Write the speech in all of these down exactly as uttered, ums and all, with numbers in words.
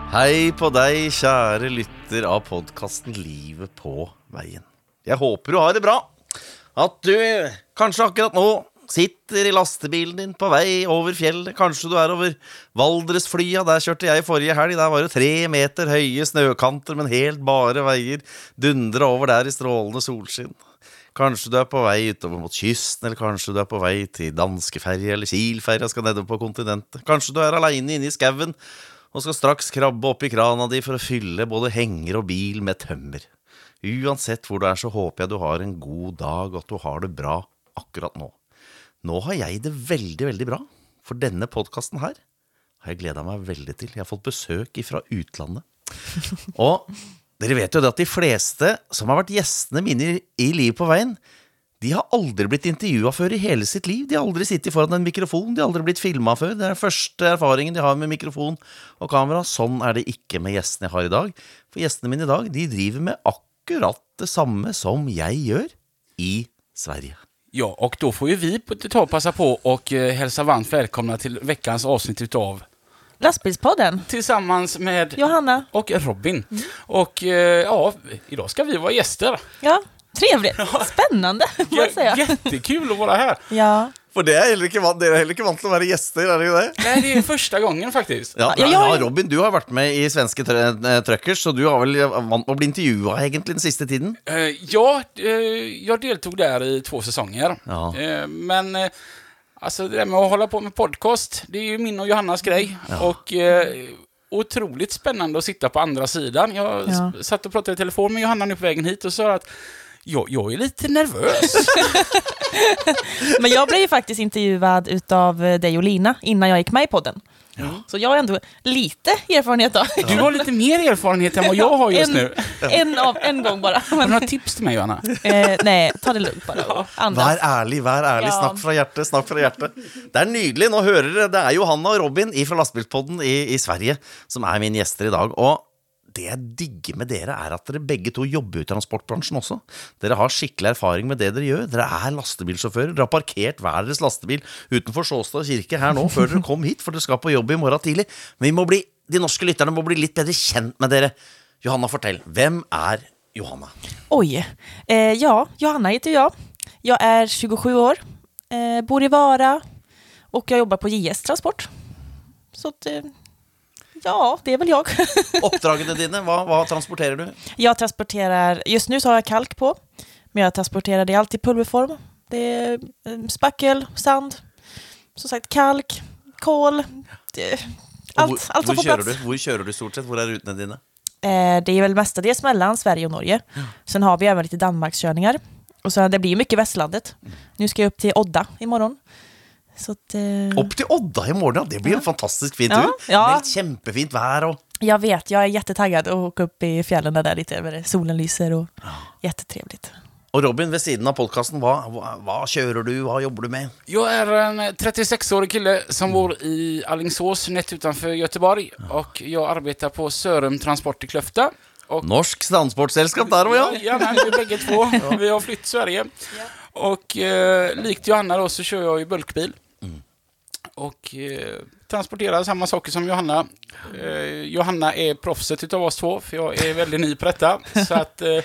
Hej på dig, kära lytter av podcasten Livet på vägen. Jag hoppas du har det bra. Att du kanske akkurat nu sitter i lastebilen din på väg över fjället. Kanske du är över Valdresflya. Där körde jag förra helgen. Där var det tre meter höga snökanter men helt bara vägar. Dundra över där i strålande solsken. Kanske du är på väg utöver mot kysten, eller kanske du är på väg till Danskefärja eller Kilfärja ska ned på kontinentet. Kanske du är alene inne i skaven och ska strax krabba upp i krana di för att fylla både hänger och bil med tömmer. Uansett var du är så hoppas jag du har en god dag och att du har det bra akkurat nu. Nu har jag det väldigt, väldigt bra. För denna podcasten här har jag glädjat mig väldigt till. Jag har fått besök ifrån utlandet. Och dere vet ju att de flesta som har varit gästerna mine i, i Liv på vägen, de har aldrig blivit intervjuat för i hela sitt liv. De har aldrig sittit foran en mikrofon, de har aldrig blivit filmat för. Det är den första erfaringen de har med mikrofon och kamera. Sånn är det inte med gästerna jag har idag. För gästerna mine idag, de driver med akkurat det samma som jag gör i Sverige. Ja, och då får ju vi ta och passa på och eh, hälsa varmt välkomna till veckans avsnitt utav Lastbilspodden. Tillsammans med Johanna och Robin. Mm. Och eh, ja, idag ska vi vara gäster. Ja, trevligt. Spännande, får jag säga. Jättekul att vara här. Ja. För det är heller inte vant, det är heller inte vant att vara gäster, är det ju det? Nej, det är första gången faktiskt. Ja, ja, ja, jag... Robin, du har varit med i Svenska Truckers, så du har väl vant att bli intervjuad egentligen den sista tiden? Uh, ja, uh, jag deltog där i två säsonger. Ja. Uh, men uh, alltså det där med att hålla på med podcast, det är ju min och Johannas grej. Ja. Och uh, otroligt spännande att sitta på andra sidan. Jag ja. satt och pratade i telefon med Johanna nu på vägen hit och sa att jag, jag är lite nervös. Men jag blev ju faktiskt intervjuad utav dig och Lina innan jag gick med i podden. Ja. Så jag har ändå lite erfarenhet då. Du har lite mer erfarenhet än vad jag har just en, nu. En, av, en gång bara. Har du några tips till mig, Johanna? Eh, nej, ta det lugnt bara. Ja. Vär ärlig, vär ärlig. Ja. Snack från hjärtat, snack från hjärtat. Det är nydelig, nu hör det. Det är Johanna och Robin ifrån Lastbilspodden i, i Sverige som är min gäster idag. Och det jag digger med dere är att dere begge to jobber i transportbranschen också. Dere har skicklig erfaring med det dere gör. Dere är lastbilsjåfører. Dere har parkert hver deres lastebil utenfor Sjåstad kirke här nu før dere kom hit, for dere skal på jobb i morgen tidlig. Men vi må bli, de norske lytterne må bli litt bedre kjent med dere. Johanna, fortell. Vem är Johanna? Oj, eh, ja, Johanna heter jag. Jag är tjugosju år, eh, bor i Vara och jag jobbar på J S Transport. Så att... Eh, Ja, det är väl jag. Uppdragen dina, vad, vad transporterar du? Jag transporterar, just nu så har jag kalk på, men jag transporterar det alltid i pulverform. Det är spackel, sand, som sagt kalk, kol, det, allt, hvor, allt som får plats. Du? Hvor kör du stort sett? Hvor är rutene dina? Eh, det är väl mestadels mellan Sverige och Norge. Ja. Sen har vi även lite Danmarkskörningar. Och så det blir mycket Västlandet. Mm. Nu ska jag upp till Odda imorgon. Så att, eh... upp till Odda imorgon, det blir en fantastisk fin tur. Ja, ja. Det är jättefint väder och... Jag vet, jag är jättetaggad att åka upp i fjällen där lite över solen lyser och ja. Jättetrevligt. Och Robin, vid sidan av podcasten, vad, vad, vad kör du, vad jobbar du med? Jag är en trettiosex-årig kille som bor i Alingsås, nätt utanför Göteborg. Ja. Och jag arbetar på Sörum Transport i Klöfta. Och... Norsk transportsällskap där och jag. Ja, ja vi är bägge två. Ja. Vi har flytt Sverige. Ja. Och eh, likt Johanna då så kör jag i bulkbil. Mm. Och eh, transporterar samma saker som Johanna. Eh, Johanna är proffset utav oss två, för jag är väldigt ny på detta. Så att eh, ja.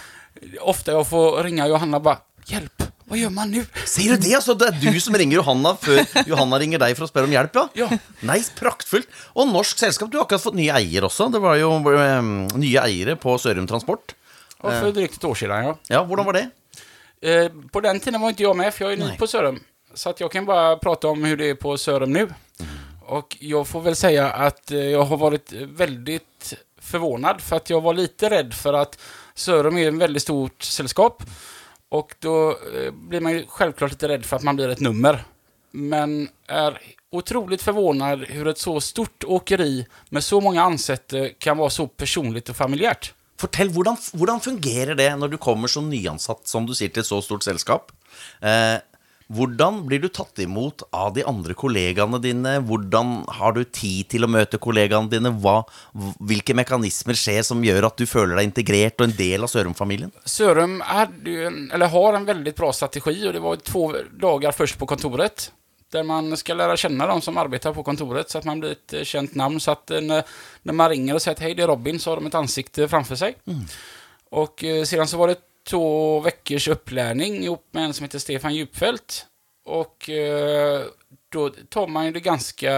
ofta jag får ringa Johanna och bara, hjälp, vad gör man nu? Säger du det? Så det är du som ringer Johanna för Johanna ringer dig för att spela om hjälp, ja? Ja. Nice, praktfullt. Och Norsk sällskap, du har akkurat fått nya ägare också. Det var ju um, nya ägare på Sörum Transport. Och för drygt ett år sedan, ja. Ja, hur var det? Eh, på den tiden var inte jag med, för jag är ny Nej. på Sörum. Så att jag kan bara prata om hur det är på Sörum nu. Mm. Och jag får väl säga att eh, jag har varit väldigt förvånad. För att jag var lite rädd för att Sörum är en väldigt stort sällskap. Och då eh, blir man ju självklart lite rädd för att man blir ett nummer. Men är otroligt förvånad hur ett så stort åkeri med så många ansätte kan vara så personligt och familjärt. Fortell, hvordan, hvordan fungerer det när du kommer som nyansatt, som du säger, till ett så stort sällskap? Eh, hvordan blir du tatt emot av de andra kollegorna dina? Hvordan har du tid till att möta kollegorna dina? Hva, vilka mekanismer sker som gör att du känner dig integrerad och en del av Sörum-familjen? Sörum hade en, eller har en väldigt bra strategi, och det var två dagar först på kontoret. där man ska lära känna de som arbetar på kontoret så att man blir ett känt namn. Så att när, när man ringer och säger att hej, det är Robin, så har de ett ansikte framför sig. Mm. Och eh, sedan så var det två veckors upplärning ihop med en som heter Stefan Djupfält. Och eh, då tar man ju det ganska...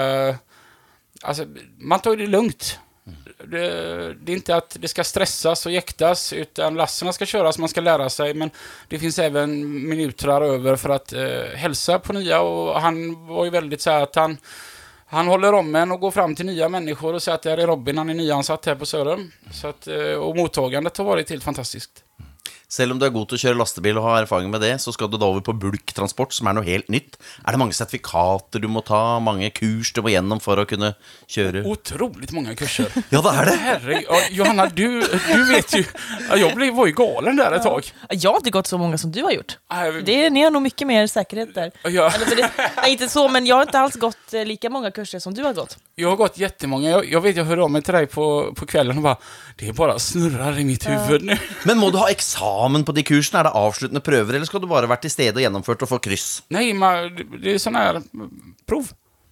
Alltså, man tar ju det lugnt. Det, det är inte att det ska stressas och jäktas, utan lasserna ska köras, man ska lära sig, men det finns även minuter över för att eh, hälsa på nya. Och han var ju väldigt så här att han han håller om en och går fram till nya människor och säger att det här är Robin, han är nyansatt här på Sörum. Så att, och mottagandet har varit helt fantastiskt. Selv om du er god til å kjøre lastebil og har erfaring med det, så skal du da over på bulktransport, som er noe helt nytt. Er det mange sertifikater du må ta, mange kurs du må gjennom for å kunne kjøre? Otroligt många kurser. Ja, det är det. Herre, ja, Johanna, du, du vet ju, jag blev, var ju galen där ett tag. Jag har inte gått så många som du har gjort. Det, ni har nog mycket mer säkerhet där. Ja. Eller, för det, nej, inte så, men jag har inte alls gått eh, lika många kurser som du har gått. Jag har gått jättemånga. Jag, jag vet, jag hörde av mig till dig på, på kvällen och bara, det är bara snurrar i mitt huvud nu. Men må du ha eksamen på de kursene? Er det avsluttende prøver, eller skal du bare vært til stede og gjennomført og få kryss? Nej, man, det är sån här prov.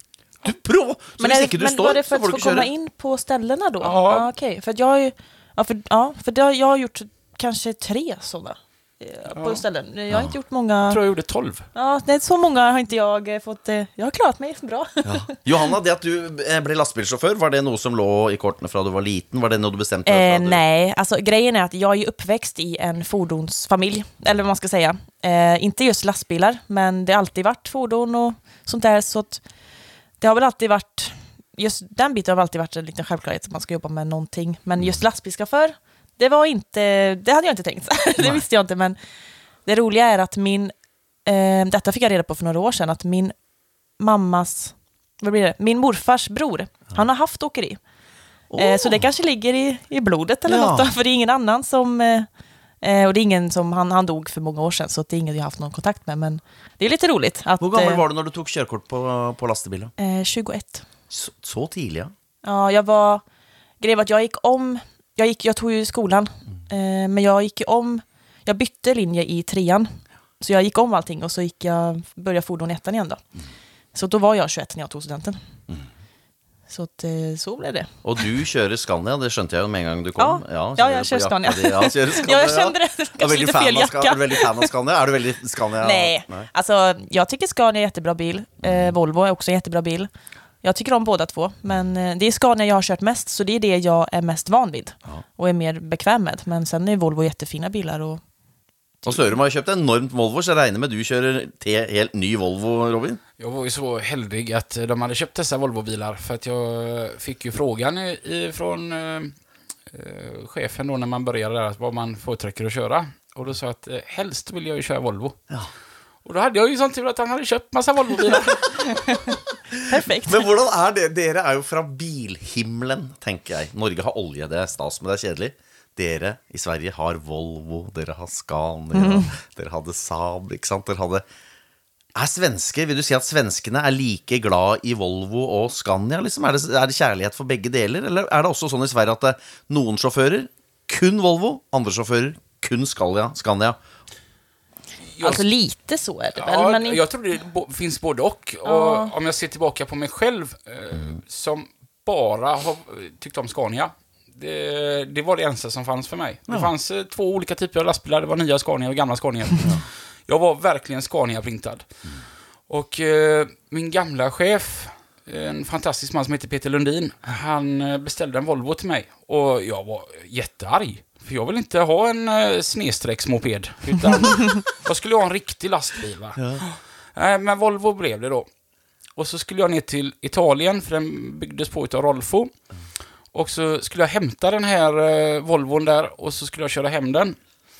Du prov? Så Men, hvis är, ikke du men står, var det för så får att du få ikke komma kjøre? in på ställena då? Ja. Ah, okej. För att jag har ju, ja, för, ja, för det har, jag har gjort kanske tre sådana eh, på Ja. ställen. Jag har inte gjort många. Jag tror jag gjorde tolv. Ja, det är så många har inte jag eh, fått. Eh, jag har klarat mig bra. Ja. Johanna, det at du eh, ble lastbilsjåfør, var det noe som lå i kortene fra du var liten? Var det noe du bestemte deg Eh, fra du... nej, alltså grejen är att jag är uppväxt i en fordonsfamilj, eller vad man ska säga. Eh, inte just lastbilar, men det har alltid varit fordon och sånt där, så att det har väl alltid varit, just den biten har väl alltid varit en liten självklarhet att man ska jobba med någonting, men just lastbilschaufför, det var inte, det hade jag inte tänkt. Det visste jag inte, men det roliga är att min, eh, detta fick jag reda på för några år sedan, att min mammas, vad blir det? Min morfars bror, han har haft åkeri. Eh, så det kanske ligger i, i blodet eller Ja. något då, för det är ingen annan som eh, eh, och det är ingen som, han, han dog för många år sedan, så det är ingen jag har haft någon kontakt med, men det är lite roligt att, Hvor gammel eh, var du når du tok kjørekort på, på lastebilen? eh, tjugoett. Så, så tidlig, ja. Ja, jag var, grejen var att jag gick om, jag, gick, jag tog ju skolan, eh, men jag gick ju om, jag bytte linje i trean, så jag gick om allting och så gick jag, började fordon i ettan igen då. Så då var jag tjugoett när jag tog studenten. Så att, eh, så blev det. Og du kjører Scania, det skjønte jeg jo med en gang du kom. Ja, ja, kjører jeg på kjører jakka Scania. di. Ja, kjører Scania, Ja, jag kände det. Er Kanske veldig lite fan fel av Ska- jacka. Er du veldig fan av Scania? Er du veldig Scania? Nej, alltså jag tycker Scania är jättebra bil. Eh, Volvo är också en jättebra bil. Jag tycker om båda två, men eh, det är Scania jag har kört mest, så det är det jag är mest van vid och är mer bekväm med. Men sen är Volvo jättefina bilar och Og Sørum har kjøpt enormt Volvo, så jeg regner med du kjører til helt ny Volvo, Robin? Jag var ju så heldig att de hade köpt dessa Volvo-bilar, för att jag fick ju frågan i, i, från eh, eh, chefen då när man började där, vad man företräcker att köra. Och då sa jag att eh, helst vill jag ju köra Volvo. Ja. Och då hade jag ju sånt tur att han hade köpt massa Volvo-bilar. perfekt. Men hvordan er det? Dere er jo fra bilhimmelen, tenker jeg. Norge har olje, det er stas, men det er kjedelig. Dere i Sverige har Volvo, dere har Scania, mm. dere hadde Saab, ikke sant? Dere hadde... Er svensker, vil du si at svenskene er like glad i Volvo og Scania, liksom? Er det, er det kjærlighet for begge deler? Eller er det også sånn i Sverige at det, noen sjåfører kun Volvo, andre sjåfører kun Scania? Scania. Jag, Alltså lite så är det väl, ja, men inte... jag tror det bo, finns både och. Och Ja. om jag ser tillbaka på mig själv eh, som bara har tyckt om Scania, det, det var det enda som fanns för mig. Det Ja. fanns eh, två olika typer av lastbilar. Det var nya Scania och gamla Scania. Jag var verkligen Scania-printad. Och eh, min gamla chef, en fantastisk man som heter Peter Lundin, han eh, beställde en Volvo till mig. Och jag var jättearg. För jag vill inte ha en eh, snedsträcksmoped, utan jag skulle ha en riktig lastbil, va? Ja. Eh, men Volvo blev det då. Och så skulle jag ner till Italien, för den byggdes på utav Rolfo. Och så skulle jag hämta den här eh, Volvon där, och så skulle jag köra hem den.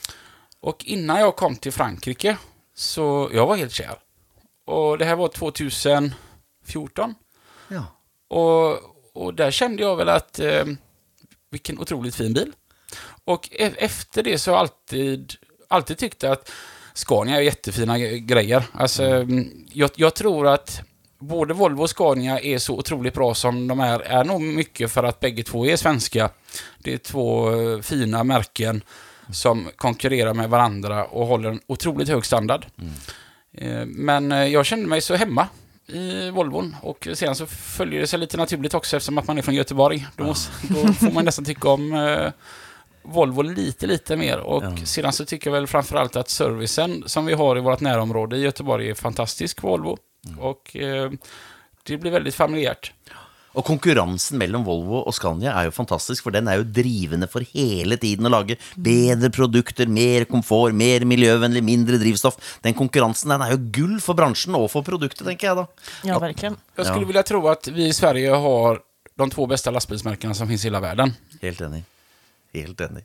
Och innan jag kom till Frankrike, så jag var helt kär. Och det här var tjugohundrafjorton. Ja. Och, och där kände jag väl att eh, vilken otroligt fin bil. Och e- efter det så har jag alltid, alltid tyckt att Scania är jättefina g- grejer. Alltså, mm. jag, jag tror att både Volvo och Scania är så otroligt bra som de är. Är nog mycket för att bägge två är svenska. Det är två eh, fina märken som konkurrerar med varandra och håller en otroligt hög standard. Mm. Eh, men eh, jag kände mig så hemma. i Volvon. Och sen så följer det sig lite naturligt också eftersom att man är från Göteborg. Då, måste, då får man nästan tycka om eh, Volvo lite, lite mer. Och ja. Sedan så tycker jag väl framförallt att servicen som vi har i vårt närområde i Göteborg är fantastisk Volvo. Mm. Och eh, det blir väldigt familjärt. Och konkurrensen mellan Volvo och Scania är ju fantastisk, för den är ju drivande för hela tiden att laga bättre produkter, mer komfort, mer miljövänlig, mindre drivstoff. Den konkurrensen den är ju guld för branschen och för produkter, tänker jag då. Ja, verkligen. Jag skulle ja. vilja tro att vi i Sverige har de två bästa lastbilsmärkena som finns i hela världen. Helt enig. Helt enig.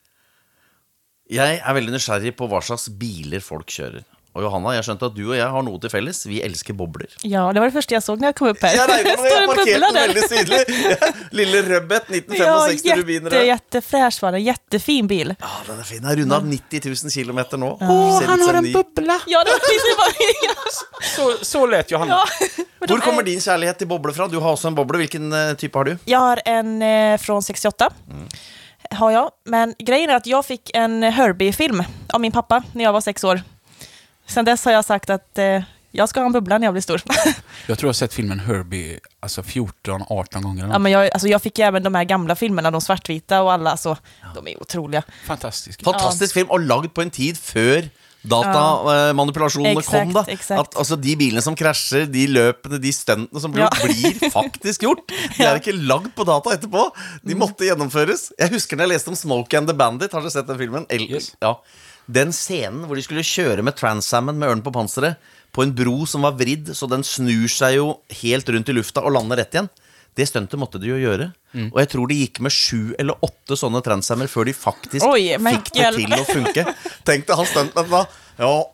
Jag är väldigt nysgjerrig på vad slags bilar folk kör. Och Johanna, jag skjønte att du och jag har något till fälles. Vi älskar bobblor. Ja, det var det första jag såg när jag kom upp här. Ja, nej, det står en bubbla där. Väldigt tydlig. Ja, lille Röbbet, nitton femtiosex ja, rubiner. Ja, jättefräsch var det. Jättefin bil. Ja, den är fin. Den har rundat nitio tusen kilometer nu. Åh, oh, han har en ny. bubbla. Ja, det var precis så, så lätt, Johanna. Ja, Var kommer din kärlek till bobblor från? Du har också en bobble. Vilken uh, typ har du? Jag har en uh, från sextioåtta. Mm. Har jag. Men grejen är att jag fick en Herbie-film av min pappa när jag var sex år. Sen dess har jag sagt att eh, jag ska ha en bubbla när jag blir stor. Jag tror jag har sett filmen Herbie alltså fjorton arton gånger. Ja, men jag, alltså jag fick ju även de här gamla filmerna, de svartvita och alla, så ja. De är otroliga. Fantastisk. Fantastisk ja. film och lagd på en tid för datamanipulationen ja. kom då. Exakt. Att, alltså de bilarna som kraschar, de löpande, de stunterna som blir, ja. blir faktiskt gjort. De är inte lagd på data etterpå. De mm. måste genomföras. Jag husker när jag läste om Smokey and the Bandit. Har du sett den filmen? El- yes. Ja. Den scenen hvor de skulle köra med Trans-Ammen med ørn på panseret på en bro som var vridd, så den snur sig ju helt runt i lufta och landar rätt igen. Det stuntet måtte de ju göra. Mm. Och jag tror det gick med sju eller åtta sådana Trans-Ammer för de faktiskt Oj, fick det till att funka. Tänkte han stuntet va? Ja.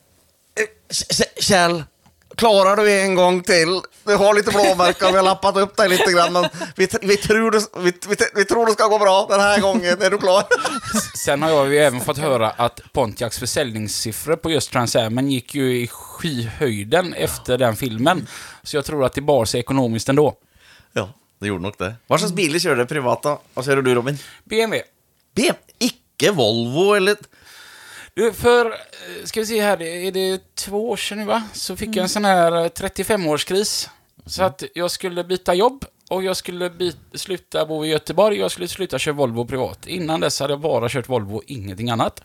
Kjell, klarar du en gång till? Du har lite blåmärken, vi har lappat upp dig lite grann, men vi, vi, tror det, vi, vi, vi tror det ska gå bra den här gången. Är du klar? Sen har jag ju även fått höra att Pontiacs försäljningssiffror på just Trans-Ammen gick ju i skyhöjden efter den filmen. Så jag tror att det bar sig ekonomiskt ändå. Ja, det gjorde nog det. Vad slags bilar kör du privata? Vad kör du, Robin? B M W. B M W? Icke Volvo eller... Du, för, ska vi se här, är det två år sedan nu va? Så fick jag en sån här trettiofem-årskris. Så att jag skulle byta jobb och jag skulle byta, sluta bo i Göteborg och jag skulle sluta köra Volvo privat. Innan dess hade jag bara kört Volvo, ingenting annat.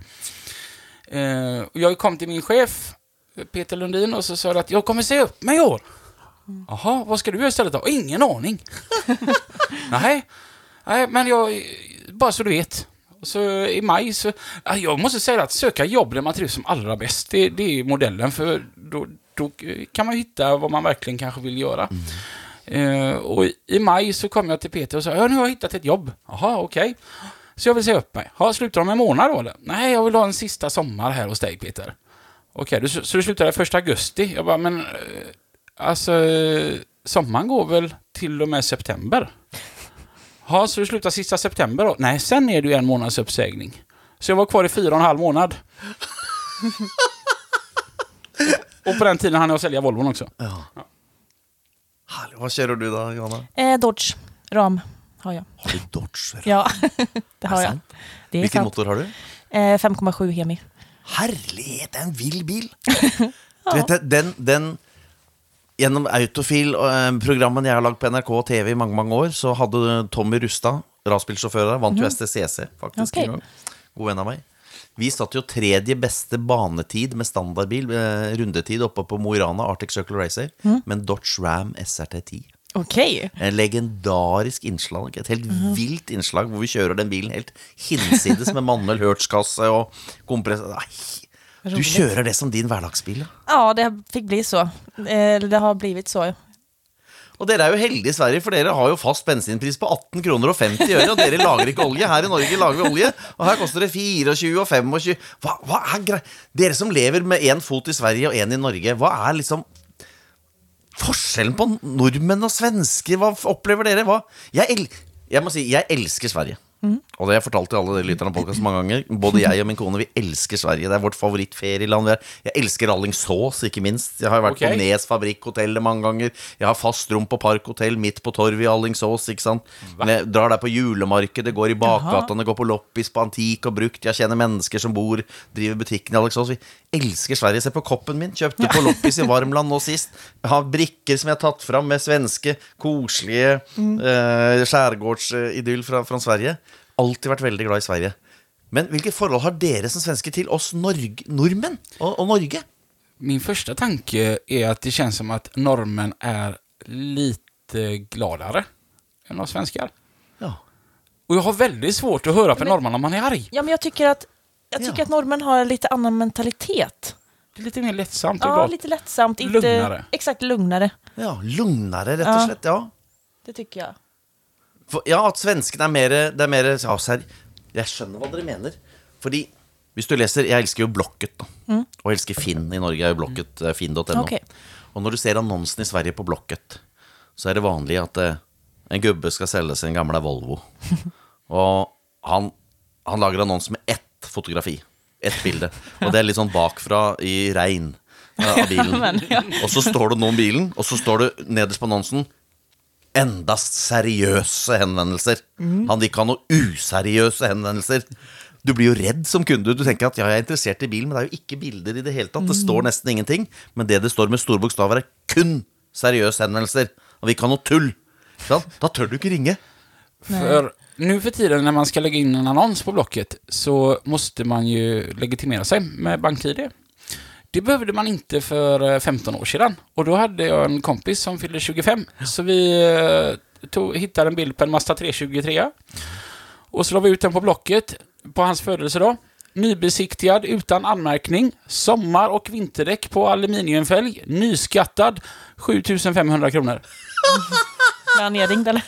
Eh, och jag kom till min chef, Peter Lundin, och så sa jag att jag kommer se upp mig i år. Jaha, vad ska du göra istället då? Ingen aning. nej, nej, men jag, bara så du vet. Så i maj så, jag måste säga att söka jobb där man trivs som allra bäst, det, det är modellen, för då, då kan man hitta vad man verkligen kanske vill göra. Mm. Uh, och i, i maj så kom jag till Peter och sa, ja nu har jag hittat ett jobb. Jaha, okej. Okay. Så jag vill se upp mig. Ja, slutar de en månad då eller? Nej, jag vill ha en sista sommar här hos dig, Peter. Okej, okay, så, så du slutar första augusti? Jag bara, men uh, alltså sommaren går väl till och med september? Ja, så du slutar sista september då? Nej, sen är det ju en månads uppsägning. Så jag var kvar i fyra och en halv månad. Och på den tiden hann jag sälja Volvon också. Ja. Ja. Vad kör du då, Johanna? Eh, Dodge Ram har jag. Har du Dodge Ram? Ja, det har jag. Det är Vilken sant. motor har du? Eh, fem komma sju Hemi. Härlighet, en vild bil. Ja. Du vet, den... den Genom Autofil-programmen jag har lagt på N R K och T V i många, många år, så hade Tommy Rustad, rasbilsjåför, vant ju mm. S T C C faktiskt. Okay. God vän av mig. Vi satt ju tredje bästa banetid med standardbil, eh, rundetid uppe på Mo i Rana, Arctic Circle Racer, mm. med Dodge Ram S R T tio. Okej. Okay. En legendarisk inslag, ett helt mm. vilt inslag, hvor vi kör den bilen helt hinsides med manuell hörtskasse och kompressor. Du kör det som din vardagsbil? Ja, det fick bli så. Det har blivit så. Och det är ju heldig i Sverige, för dere har ju fast bensinpris på arton kronor och femtio öre, och dere lager inte olja. Här i Norge lager vi olja, och här kostar det tjugofyra och tjugofem. Vad, vad är grej? Dere som lever med en fot i Sverige och en i Norge, vad är liksom forskjellen på nordmenn och svenskar? Vad upplever dere? Vad? Jag, el- jag måste säga, jag älskar Sverige. Mm. Og det har jeg fortalt til alle de lytterne av podcasten mange ganger. Både jeg og min kone, vi elsker Sverige. Det er vårt favorittferieland. Vi er- Jeg elsker Alingsås, ikke minst. Jeg har vært Ok. på Nes fabrikkhotellet mange ganger. Jeg har fast rom på Parkhotell midt på torv i Alingsås, ikke sant? Men jeg drar der på julemarkedet, går i bakgatene, går på loppis på antik og brukt. Jeg kjenner mennesker som bor, driver butikken i Alingsås. Vi elsker Sverige. Se på koppen min. Kjøpte på loppis i Varmland nå sist. Jeg har brikker som jeg har tatt fram med svenske, koselige eh, skärgårdsidyll fra, fra Sverige. Alltid vært veldig glad i Sverige. Men hvilke forhold har dere som svensker til oss Norg nordmenn og, og Norge? Min första tanke är att det känns som att norrmän är lite gladare än oss svenskar. Ja. Och jag har väldigt svårt att höra på Men- norrmän om man är arg. Ja, men jag tycker att, jag tycker Ja. att norrmän har lite annan mentalitet. Det är lite mer lättsamt Ja, ibland. lite lättsamt. Inte, Lugnare. Exakt, lugnare. Ja, lugnare, rett og Ja. slett. Ja. Det tycker jag. For, ja, at svenskene er mer, det er mer ja, ser, Jeg skjønner hva dere mener. Fordi, hvis du leser Jeg elsker jo Blocket da. Og jeg elsker Finn i Norge er jo Blocket, eh, finn punktum no. Ok. Og når du ser annonsen i Sverige på Blocket, så er det vanlig at eh, en gubbe skal selge sin gamle Volvo. Og han, han lager annons med ett fotografi, ett bilde. Og det er litt sånn bakfra i regn eh, av bilen. Men, ja. Og så står det noe om bilen, og så står det nederst på annonsen endast seriøse henvendelser. Han vil ikke ha noe useriøse henvendelser. Du blir jo redd som kunde. Du tenker at ja, jeg er interessert i bilen, men det er jo ikke bilder i det hele tatt. Det står nesten ingenting. Men det det står med store bokstaver er kun seriøse henvendelser. Han vil ikke ha noe tull. Ja, da tør du ikke ringe. För nu för tiden när man ska lägga in en annons på Blocket så måste man ju legitimera sig med BankID. Det behövde man inte för femton år sedan. Och då hade jag en kompis som fyllde tjugofem. Så vi eh, tog, hittade en bild på en Mazda tre tjugotre. Och så la vi ut den på Blocket på hans födelsedag. Nybesiktigad utan anmärkning. Sommar- och vinterdäck på aluminiumfälg. Nyskattad sjutusen femhundra kronor. När han nedringd eller?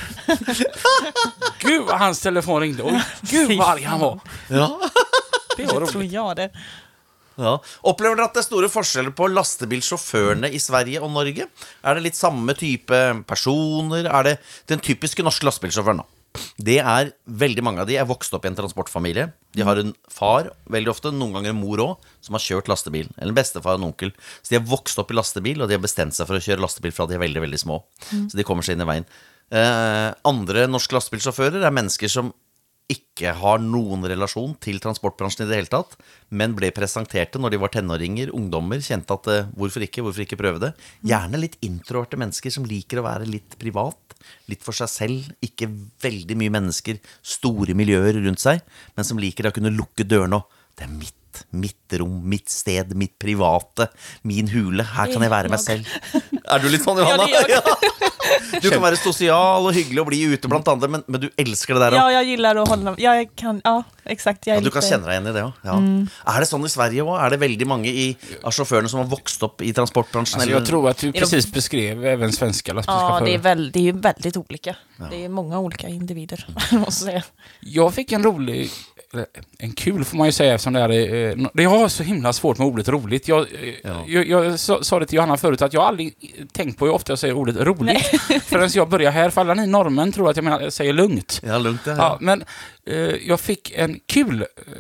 Gud vad hans telefon ringde. Och gud vad arg han var. Ja. Det var Det tror roligt. jag det. Ja. Opplever dere at det er store forskjeller på lastebilsjåførene i Sverige og Norge? Er det litt samme type personer? Er det den typiske norske lastebilsjåføren da? Det er veldig mange av de er vokst opp i en transportfamilie. De har en far, veldig ofte, noen ganger en mor også, som har kjørt lastebil. Eller en bestefar og en onkel. Så de har vokst opp i lastebil, og de har bestemt seg for å kjøre lastebil fra de er veldig, veldig små. Så de kommer seg inn i veien. Eh, andre norske lastebilsjåfører er mennesker som ikke har noen relasjon til transportbransjen i det hele tatt, men ble presenterte når de var tenåringer, ungdommer, kjente at eh, hvorfor ikke, hvorfor ikke prøve det. Gjerne litt introverte mennesker som liker å være litt privat, litt for seg selv, ikke veldig mye mennesker, store miljøer rundt seg, men som liker å kunne lukke dørene og det er mitt, mitt rom, mitt sted, mitt private, min hule, her kan jeg være meg selv. Er du litt sånn, Johanna? Ja, det är jag. Du kan være sosial og hyggelig og bli ute blant andre, men, men du elsker det der også. Ja, jag gillar att hålla... Ja, jag kan... Ja, exakt. Jag är Ja, du kan lite- kjenne deg igjen i det også. Ja. Er det sånn i Sverige også? Er det veldig mange i, av sjåførene som har vokst opp i transportbransjen? Alltså, eller? jag tror att du de- precis beskrev även svenska Ja, lastbilschaufförer. det är, väl, det är ju väldigt olika. Det är många olika individer, måste jag säga. Jag fick en rolig, eller, en kul får man ju säga eftersom det är, eh, no- det har så himla svårt med ordet roligt. Jag, eh, Ja. jag, jag sa, sa det till Johanna förut att jag aldrig tänkt på hur ofta jag säger ordet roligt. Förrän jag börjar här, för alla ni norrmän tror att jag, menar, jag säger lugnt. Ja, lugnt det. Ja, Ja. men eh, jag fick en kul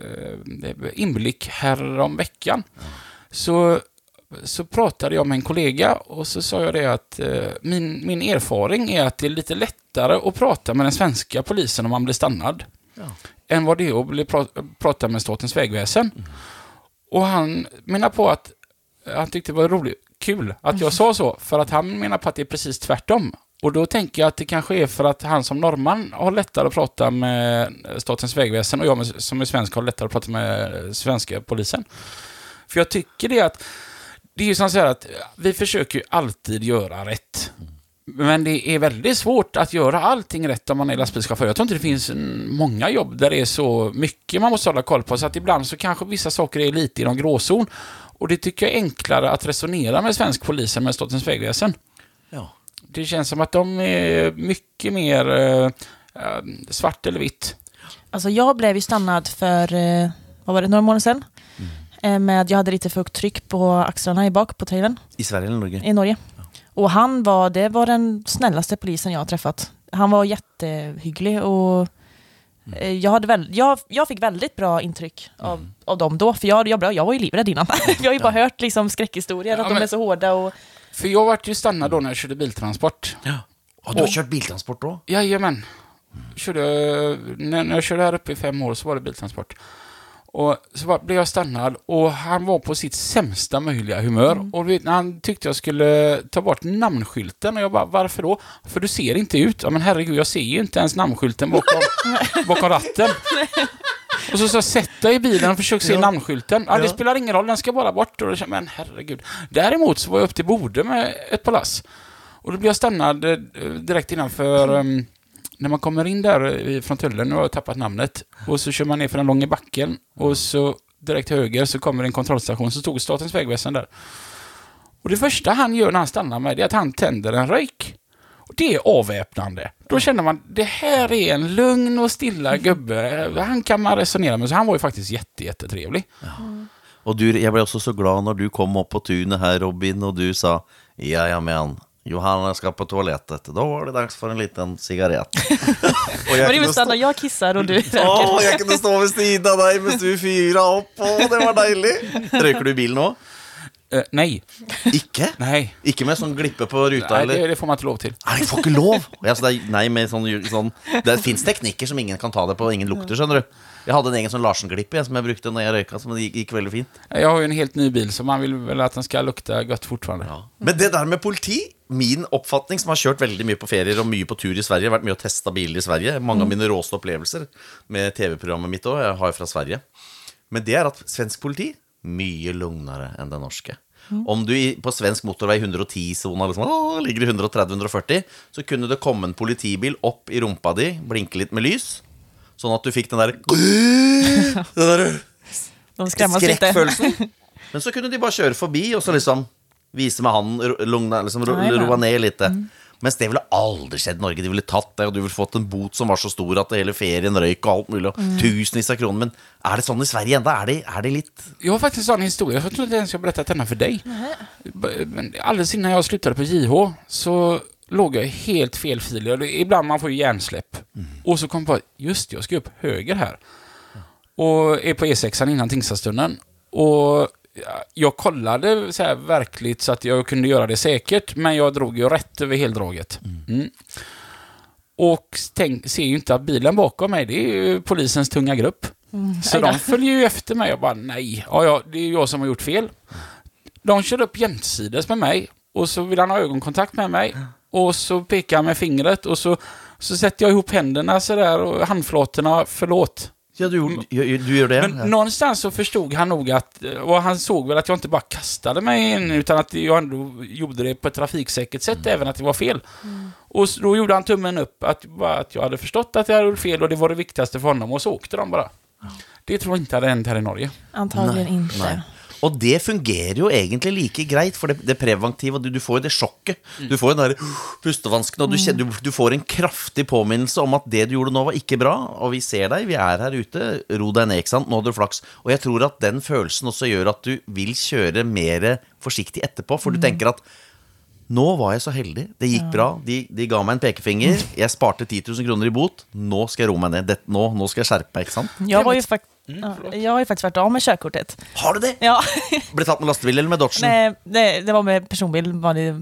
eh, inblick här om veckan. Så, så pratade jag med en kollega och så sa jag det att eh, min, min erfaring är att det är lite lättare att prata med den svenska polisen om man blir stannad Ja. än vad det är att bli pra- prata med Statens vägväsen. Och han menar på att han tyckte det var roligt, kul att jag sa så, för att han menar på att det är precis tvärtom. Och då tänker jag att det kanske är för att han som norrman har lättare att prata med Statens vägväsen och jag som är svensk har lättare att prata med svenska polisen. För jag tycker det att det är ju som så här att vi försöker ju alltid göra rätt. Men det är väldigt svårt att göra allting rätt om man är lastbilschaufför. Jag tror inte det finns mm, många jobb där det är så mycket man måste hålla koll på. Så att ibland så kanske vissa saker är lite i någon gråzon. Och det tycker jag är enklare att resonera med svensk polis än med Statens vägväsen. Ja. Det känns som att de är mycket mer eh, eh, svart eller vitt. Alltså jag blev ju stannad för, eh, vad var det, några månader sedan. Eh, Med, jag hade lite för högt tryck på axlarna i bak på trailern I Sverige eller Norge? i Norge. Och han var, det var den snällaste polisen jag har träffat. Han var jättehygglig och Mm. Jag, hade väl, jag, jag fick väldigt bra intryck av, mm. av dem då. För jag, jag, jag var ju livrädd innan. Jag har ju bara hört liksom, skräckhistorier, ja, att men, de är så hårda. Och... För jag var ju stannad då när jag körde biltransport. Ja. Och du har kört biltransport då? Jajamän. Körde, när, när jag körde här uppe i fem år så var det biltransport. Och så var, blev jag stannad och han var på sitt sämsta möjliga humör. Mm. Och vet, han tyckte jag skulle ta bort namnskylten. Och jag bara, varför då? För du ser inte ut. Ja, men herregud, jag ser ju inte ens namnskylten bakom, bakom ratten. Och så sa jag, sätt dig i bilen och försök se ja. namnskylten. Ja, det ja. spelar ingen roll, den ska bara bort. Och jag, men herregud. Däremot så var jag upp till Bode med ett palass. Och då blev jag stannad direkt innanför... Um, när man kommer in där från tullen, och har jag tappat namnet, och så kör man ner för den långa backen och så direkt höger så kommer en kontrollstation, så stod Statens vägväsen där. Och det första han gör när han stannar med det är att han tänder en röjk. Och det är avväpnande. Då känner man, det här är en lugn och stilla gubbe. Han kan man resonera med, så han var ju faktiskt jätte, jättetrevlig. Ja. Och du, jag blev också så glad när du kom upp på tunet här, Robin, och du sa, ja, ja, men Johanna ska på toalettet. Då var det dags för en liten cigarett. Och jag, det stå... jag kissar och du röker. Åh, jag kunde stå vid sidan av dig med du fyra upp. Åh, det var dejligt. Röker du i bil nu? Uh, nej. Icke? Nej. Icke med sån glippe på ruta? Nej, eller? Det, det får man inte lov till. Nej, det får inte lov. Alltså, det, nej, med sån, sån, det finns tekniker som ingen kan ta det på, ingen lukter, skjønner du. Jag hade en egen sån Larsen-glippe som jag brukade när jag rökade, som det gick, gick väldigt fint. Jag har ju en helt ny bil, så man vill väl att den ska lukta gott fortfarande. Ja. Men det där med politi, min uppfattning som har kört väldigt mycket på ferier och mycket på tur i Sverige, varit mycket att testa bilar i Sverige, många av mina råsta upplevelser med tv-programmet mitt också, jag har från Sverige. Men det är att svensk politi mycket lugnare än den norska. Mm. Om du på svensk motorväg hundratio-zona liksom, åh, ligger i hundratrettio till hundrafyrtio, så kunde det komma en politibil upp i rumpa di, blinka lite med lys, så att du fick den där, den där de skräckfølelsen. Men så kunde de bara köra förbi och så liksom visa med han lugna, liksom ro, roa ner lite. Mm. Men det ville aldrig skjedd i Norge. De ville tatt deg, og du ville fått en bot som var så stor at det hele ferien røyk og alt mulig, og mm. tusenvis av kroner. Men är det sånn i Sverige enda? Är det, är det lite... Jag har faktiskt en sån historia. Jag tror inte ens jag berättat denna för dig. Mm. Men alldeles innan jag slutade på J H så låg jag helt fel fil. Ibland man får ju hjärnsläpp. Mm. Och så kom jag på, just jag ska upp höger här. Och är på E sex innan Tingstadstunneln. Och jag kollade så här verkligt så att jag kunde göra det säkert, men jag drog ju rätt över heldraget. Mm. Mm. Och tänk, ser ju inte att bilen bakom mig, det är ju polisens tunga grupp. Mm. Så de följer ju efter mig och bara, nej, ja, ja, det är jag som har gjort fel. De kör upp jämsides med mig och så vill han ha ögonkontakt med mig och så pekar han med fingret och så, så sätter jag ihop händerna så där och handflatorna, förlåt. Ja, du, du, du gör det. Men ja. Någonstans så förstod han nog att, och han såg väl att jag inte bara kastade mig in, utan att jag ändå gjorde det på ett trafiksäkert sätt, mm. även att det var fel. Mm. Och då gjorde han tummen upp att, att jag hade förstått att jag hade gjort fel, och det var det viktigaste för honom, och så åkte de bara. Mm. Det tror jag inte hade hänt här i Norge. Antagligen nej, inte. Nej. Och det fungerar ju egentligen lika grejt, för det, det preventiva, du, du får ju det chocket. Mm. Du får ju den där pustevansken, och du, mm. du, du får en kraftig påminnelse om att det du gjorde nu var inte bra, och vi ser dig, vi är här ute, ro dig ner, sant? Nu har du flaks. Och jag tror att den känslan också gör att du vill köra mer försiktigt efterpå, för mm. du tänker att nu var jag så heldig, det gick ja. bra, de, de gav mig en pekefinger, jag sparade tio tusen kronor i bot, nu ska jag ro mig ner, det, nu, nu ska jag skärpa, inte sant? Jag var ju faktiskt Mm, ja, jag har ju faktiskt varit av med körkortet. Har du det? Ja. Blev tatt med lastbil eller med Dodgen? Nej, det, det var med personbil. Var det,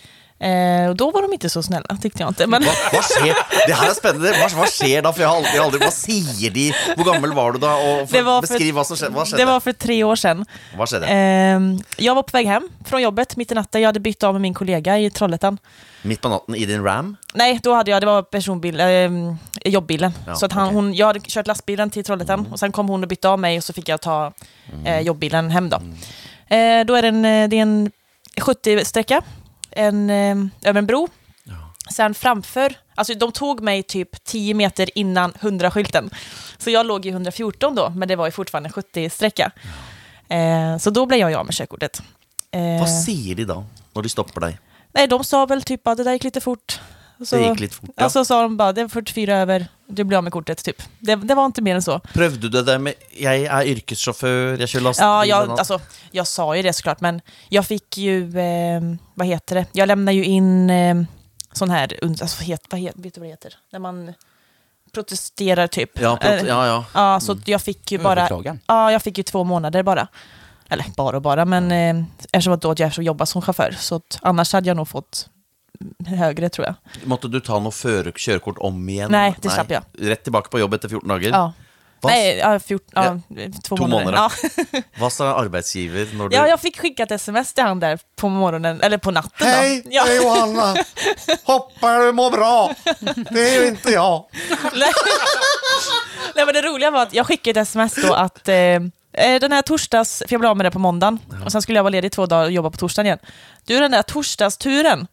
eh, och då var de inte så snälla, tyckte jag inte. Men... Vad, vad sker? Det här är spännande. Vad, vad sker då? För jag har aldrig, aldrig, vad säger de? Hur gammal var du då? Och för, för, beskriv vad som skedde. Vad skedde. Det var för tre år sedan. Vad skedde? Eh, jag var på väg hem från jobbet mitt i natten. Jag hade bytt av med min kollega i Trollhättan. Mitt på natten i din Ram? Nej, då hade jag, det var personbil, eh, jobbbilen. Ja, så att han, okay. hon, jag hade kört lastbilen till Trollhättan mm. och sen kom hon och bytte av mig, och så fick jag ta eh, jobbbilen hem då. Mm. Eh, då är det en, det är en sjuttio-sträcka en, eh, över en bro. Ja. Sen framför, alltså de tog mig typ tio meter innan hundra-skylten. Så jag låg i hundrafjorton då, men det var ju fortfarande en sjuttio-sträcka. Ja. Eh, så då blev jag av med körkortet. Eh, Vad säger de då när de stoppar dig? Nej, de sa väl typ att det där gick lite fort. Så, det gick lite fort, ja. Alltså sa de bara, det är fyrtiofyra över, du blir av med kortet typ. Det, det var inte mer än så. Prövde du det där med, jag är yrkeschaufför, jag kör lastbil? Ja, jag, alltså, jag sa ju det såklart, men jag fick ju, eh, vad heter det? Jag lämnar ju in eh, sån här, alltså, vad heter, vad heter, vet du vad det heter? När man protesterar typ. Ja, prot- Eh, ja, ja. Ja, så jag fick ju bara... Överklagan. Ja, jag fick ju två månader bara. Eller bara och bara, men eh, eftersom att då jag jobbar som chaufför. Så att, annars hade jag nog fått högre, tror jag. Måtte du ta något för körkort om igen? Nej, det slapp jag. Rätt tillbaka på jobb efter fjorton dagar? Ja. Vad- Nej, ja, fjort, ja, två, Två månader. månader. Ja. Vad sa arbetsgivare när du... ja, jag fick skicka ett sms till han där på morgonen, eller på natten Hej, då. Ja. det är Johanna. Hoppar du mår bra. Det är ju inte jag. Nej. Nej, men det roliga var att jag skickade ett sms då att eh, den här torsdags, för jag blev av med det på måndagen, och sen skulle jag vara ledig två dagar och jobba på torsdagen igen. Du, den där torsdagsturen,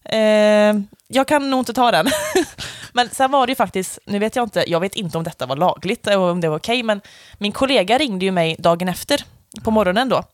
eh, jag kan nog inte ta den. Men sen var det ju faktiskt, nu vet jag inte, jag vet inte om detta var lagligt och om det var okej, men min kollega ringde ju mig dagen efter, på morgonen då.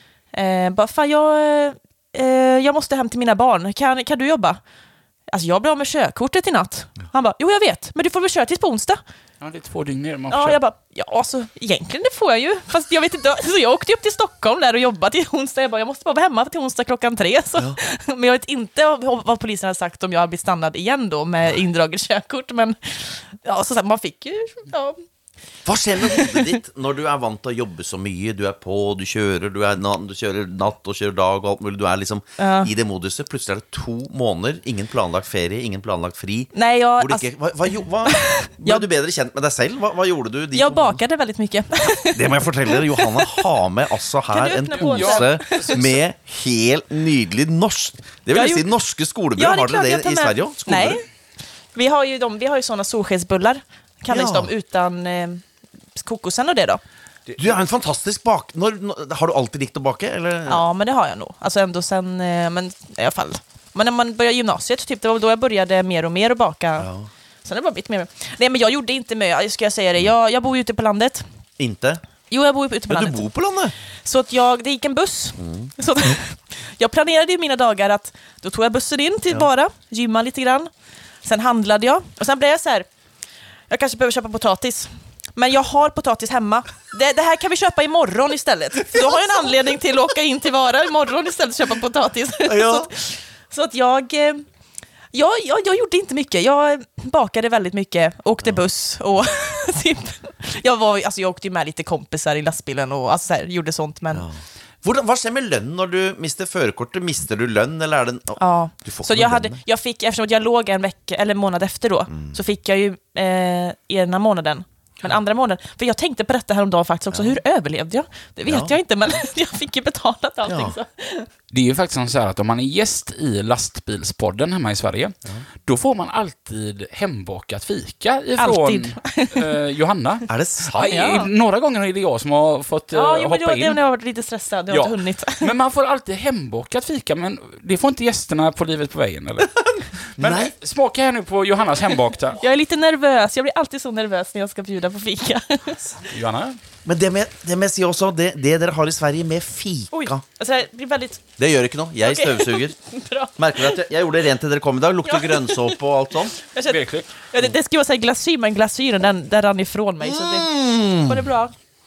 Eh, bara, fan jag, eh, jag måste hem till mina barn, kan, kan du jobba? Alltså jag blev av med körkortet i natt. Han bara, jo jag vet, men du får väl köra tills på onsdag. Ja, det är två dygn ner. Man får Ja, köra. jag bara, ja alltså egentligen det får jag ju. Fast jag vet inte, så jag åkte upp till Stockholm där och jobbade till onsdag. Jag bara, jag måste bara vara hemma till onsdag klockan tre. Så. Ja. Men jag vet inte vad polisen har sagt om jag har blivit stannad igen då med indraget körkort. Men ja, så man fick ju, ja. Vad känner hodet ditt när du är vant att jobba så mycket? Du är på, du kör, du, är na- du kör natt och kör dag och allt möjligt. Du är liksom Ja. i det moduset. Plötsligt är det två månader, ingen planlagt ferie, ingen planlagt fri. Nej, jag, Hvor det alltså, ikke, vad, vad, gjo- vad, Blev du bättre känd med dig själv? Vad, vad gjorde du? De jag bakade väldigt mycket. Det må jag fortelle dere. Johanna har med altså her du en öppna pose med helt nydelig norsk. Det vill Jag si gjorde- norske skolebrød. Ja, det är Har klart dere jag det tar i med. Sverige? Skolebrød? Nej, vi har ju de, vi har ju sådana solskensbullar. Kallas Ja. de utan eh, kokosen och det då. Du är en fantastisk bak... Når, når, har du alltid likt att baka? Eller? Ja, men det har jag nog. Alltså ändå sen, eh, men i alla fall. Men när man började gymnasiet, typ, det var då jag började mer och mer att baka. Ja. Sen har det bara blivit mer. Nej, men jag gjorde inte med, ska jag säga det. Jag, jag bor ju ute på landet. Inte? Jo, jag bor ute på Men du landet. bor på landet? Så att jag, det gick en buss. Mm. Så att, jag planerade ju mina dagar att då tog jag bussen in till bara, gymma lite grann. Sen handlade jag. Och sen blev jag så här, jag kanske behöver köpa potatis. Men jag har potatis hemma. Det, det här kan vi köpa imorgon istället. Då har jag en anledning till att åka in till Vara imorgon istället och köpa potatis. Ja. Så, att, så att jag, eh, jag, jag... Jag gjorde inte mycket. Jag bakade väldigt mycket. Åkte ja. buss och typ... Jag, var, alltså jag åkte ju med lite kompisar i lastbilen och alltså så här, gjorde sånt. Men... Ja. Hvordan, vad sker med lön när du mister förkortet? Mister du lön eller är det... Ja, Du får så jag, hade, jag fick, eftersom jag låg en vecka eller en månad efter då, mm. så fick jag ju eh, ena månaden. Men andra månaden, för jag tänkte på detta häromdagen faktiskt också, ja. hur överlevde jag? Det vet ja. jag inte, men jag fick ju betalat allting. Ja. Så. Det är ju faktiskt så här att om man är gäst i lastbilspodden hemma i Sverige, ja. då får man alltid hembakat fika ifrån eh, Johanna. Är det sant? Ja. Några gånger är det jag som har fått eh, ja, jo, hoppa men det, in. Det, jag har varit lite stressad, jag har ja. inte hunnit. Men man får alltid hembakat fika, men det får inte gästerna på Livet på vägen, eller? Men Nej. smaka här nu på Johannas hembakta. Jag är lite nervös, jag blir alltid så nervös när jag ska bjuda på fika. Johanna? Men det med, det med sig också, det, det där har i Sverige med fika. Oj, alltså det blir väldigt... Det gör inte något, jag okay. stövsuger. Bra. Märker du att jag, jag gjorde rent till det kom idag, luktar ja. grönsåpa och allt sånt. Jag känner, ja, det, det ska vara så här glasyr, men glasyren den, den rann ifrån mig. Så det, var det bra?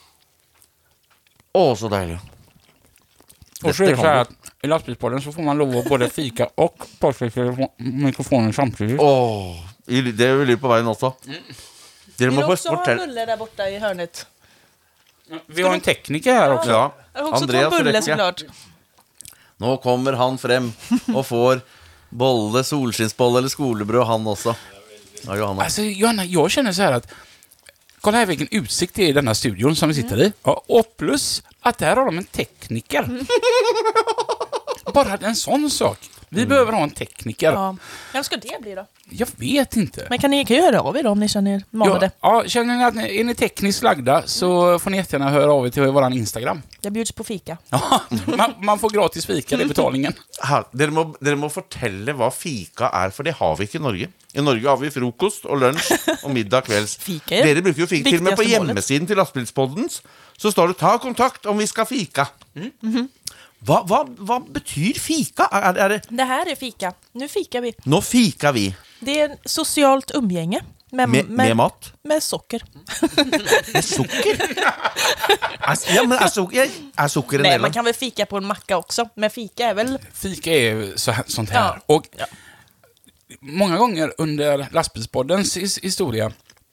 Åh, så dejligt. Och så är det så här att i lastbilspodden så får man lov att både fika och prata i mikrofonen samtidigt. Åh, det är väl på vägen också. Mm. Det Vill du också ha en bulle där borta i hörnet? Vi har en tekniker här också. Ja, jag har också Andreas ta en bulle såklart. Nu kommer han fram och får bolle, solskinsbolle eller skolebröd han också. Ja, Johanna. Alltså Johanna, jag känner så här att kolla här vilken utsikt det är i denna studion som vi sitter i. Ja, och plus att där har de en tekniker. Mm. Bara en sån sak. Vi mm. behöver ha en tekniker. Ja. Vem ska det bli då? Jag vet inte. Men kan ni kan ju höra av er då om ni känner er manade? Ja, ja, känner ni att ni, är ni tekniskt lagda så får ni jättegärna höra av er till våran Instagram. Jag bjuds på fika. Ja, man, man får gratis fika, det är betalningen. Aha, dere, må, dere må fortelle vad fika är, för det har vi inte i Norge. I Norge har vi frukost och lunch och middag kvälls. Fika. Dere brukar ju fika till och med på hemsidan till lastbilspoddens. Så står det ta kontakt om vi ska fika. Mm. Mm-hmm. Vad, vad, vad betyder fika? Är, är det... det här är fika. Nu fikar vi. Nu fikar vi. Det är socialt umgänge. Med, med, med, med mat? Med socker. Med socker? Alltså, ja, men är socker, är socker en Nej, del? man kan väl fika på en macka också. Men fika är väl... Fika är så här, sånt här. Ja. Och ja. många gånger under lastbilspoddens historia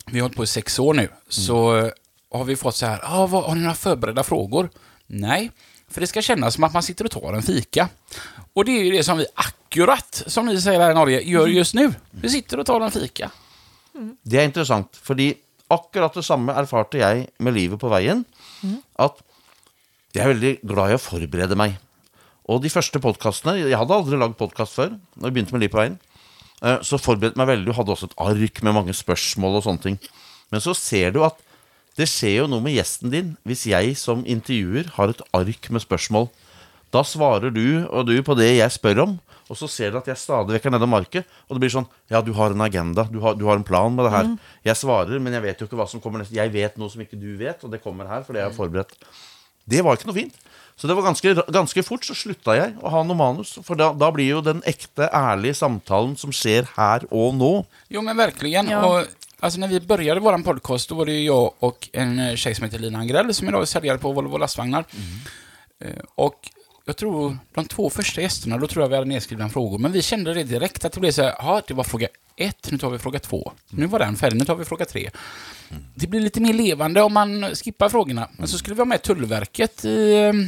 vi har hållit på i sex år nu, så mm. har vi fått så här, ah, vad, har ni några förberedda frågor? Nej, för det ska kännas som att man sitter och tar en fika. Och det är ju det som vi akkurat, som ni säger här i Norge, gör just nu. Vi sitter och tar en fika. Mm. Det är intressant, fordi akkurat det samme erfarte jeg med livet på veien, mm. at jeg er veldig glad i å forberede meg. Og de første podcastene, jeg hadde aldri lagd podcast før, når jeg begynte med livet på veien, så forberedte meg veldig, du hadde også et ark med mange spørsmål og sånne ting. Men så ser du at det skjer jo noe med gjesten din, hvis jeg som intervjuer har et ark med spørsmål. Da svarer du og du på det jeg spør om, og så ser du at jeg stadig vekker ned om market, og det blir sånn, ja, du har en agenda, du har, du har en plan med det her. Mm. Jeg svarer, men jeg vet jo ikke hva som kommer neste. Jeg vet noe som ikke du vet, og det kommer her, for det er jeg forberedt. Det var ikke noe fint. Så det var ganske, ganske fort så slutta jeg å ha noe manus, for da, da blir jo den ekte, ærlige samtalen som skjer her og nå. Jo, men verkligen. Ja. Och, alltså, när vi började våran podcast, då var det ju jag och en tjej som heter Lina Angrell som idag är säljare på Volvo lastvagnar. Mm. Eh, och jag tror de två första gästerna, då tror jag vi hade nedskrivna frågor, men vi kände det direkt att det blev så här, ja, det var fråga ett, nu tar vi fråga två. Nu var den färdig, nu tar vi fråga tre. Det blir lite mer levande om man skippar frågorna. Men så skulle vi ha med Tullverket i,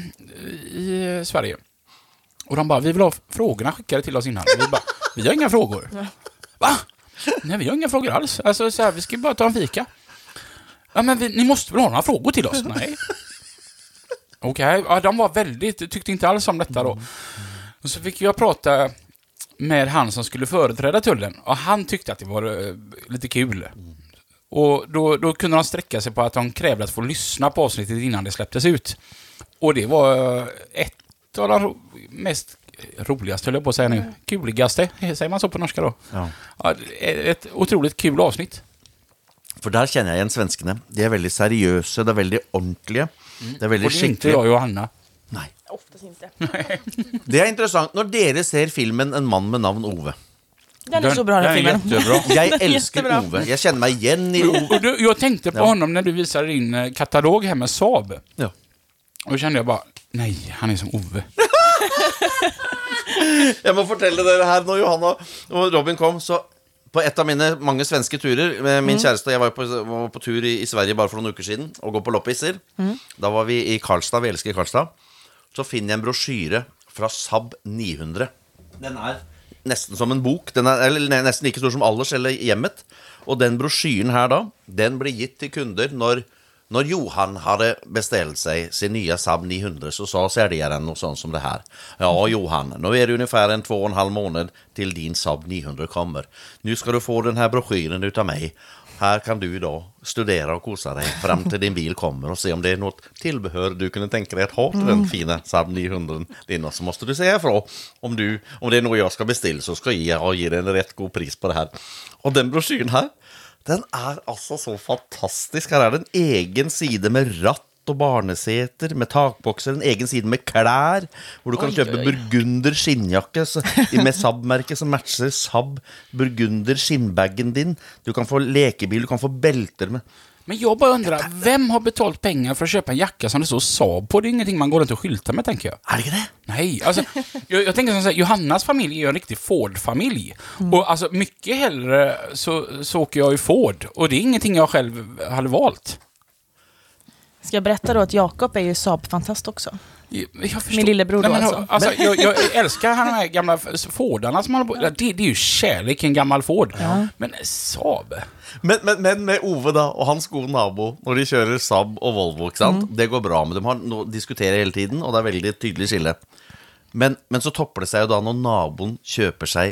i Sverige. Och de bara, vi vill ha frågorna skickade till oss innan. Och vi bara, vi har inga frågor. Va? Nej, vi har inga frågor alls. Alltså, så här, vi ska bara ta en fika. Ja, men vi, ni måste väl ha några frågor till oss? Nej. Okej, okay. Ja, de var väldigt, tyckte inte alls om detta då. Och så fick jag prata med han som skulle företräda tullen. Och han tyckte att det var uh, lite kul. Och då, då kunde de sträcka sig på att de krävde att få lyssna på avsnittet innan det släpptes ut. Och det var uh, ett av de mest roligaste, höll jag på att säga nu. Kuligaste, säger man så på norska då? Ja. Ja, ett otroligt kul avsnitt. For der kjenner jeg igjen svenskene. De er veldig seriøse, de er veldig ordentlige. Mm. Det er veldig skikkelig. Og det er ikke jeg og Johanna. Nei. Oftast inte. Det er interessant. Når dere ser filmen En mann med navn Ove. Den är så bra, den filmen. Jeg elsker Ove. Jeg kjenner meg igjen i Ove. Och du, jag tänkte på ja. honom när du visade din katalog här med Saab. Ja. Och då kände jag bara, nej, han är som Ove. Jeg må fortelle dere her når Johanna og Robin kom, så på ett av mine mange svenske turer med min mm. kjæreste, jeg var på, var på tur i, i Sverige bare for noen uker siden og gå på loppisser. Mm. Da var vi i Karlstad, vi elsker Karlstad. Så finner jeg en brosjyre fra Saab ni hundre. Den er nesten som en bok, den er eller, nesten like stor som Allers eller Hjemmet. Og den brosjyren her da, den blir gitt til kunder når, når Johan hadde beställt sig sin nya Saab ni hundre, så sa säljaren något sånt som det här. Ja, Johan, nu är det ungefär en två och en halv månad till din Saab ni hundre kommer. Nu ska du få den här broschyren utav mig. Här kan du då studera och kosa dig fram till din bil kommer och se om det är något tillbehör du kunde tänka dig att ha till den fina Saab ni hundre. Det är något så måste du säga ifrån. Om, du, om det är något jag ska beställa så ska jag ge dig en rätt god pris på det här. Och den broschyren här, den er altså så fantastisk. Her er det en egen side med ratt og barneseter, med takbokser, en egen side med klær, hvor du kan oi, kjøpe oi. Burgunder skinnjakke med Saab-merket som matcher Saab Burgunder skinnbaggen din. Du kan få lekebil, du kan få belter med. Men jag bara undrar, vem har betalt pengar för att köpa en jacka som det står Saab på? Det är ingenting man går runt och skyltar med, tänker jag. Är det inte det? Nej, alltså, jag, jag tänker som så här, Johannas familj är en riktig Ford-familj. Mm. Och alltså, mycket hellre så, så åker jag i Ford. Och det är ingenting jag själv hade valt. Ska jag berätta då att Jakob är ju Saab-fantast också? Jag, jag Min lillebror då. Nej, men, alltså. alltså jag, jag älskar han de här gamla Fordarna som han det, det är ju kärlek, en gammal Ford. Ja. Men Saab. Men, men, men med Ove da, og hans gode nabo, når de kjører Saab og Volvo, ikke sant? Mm. Det går bra, men de har no, diskuterer hele tiden, og det er veldig tydelig skille. Men, men så topper det seg jo da når naboen kjøper seg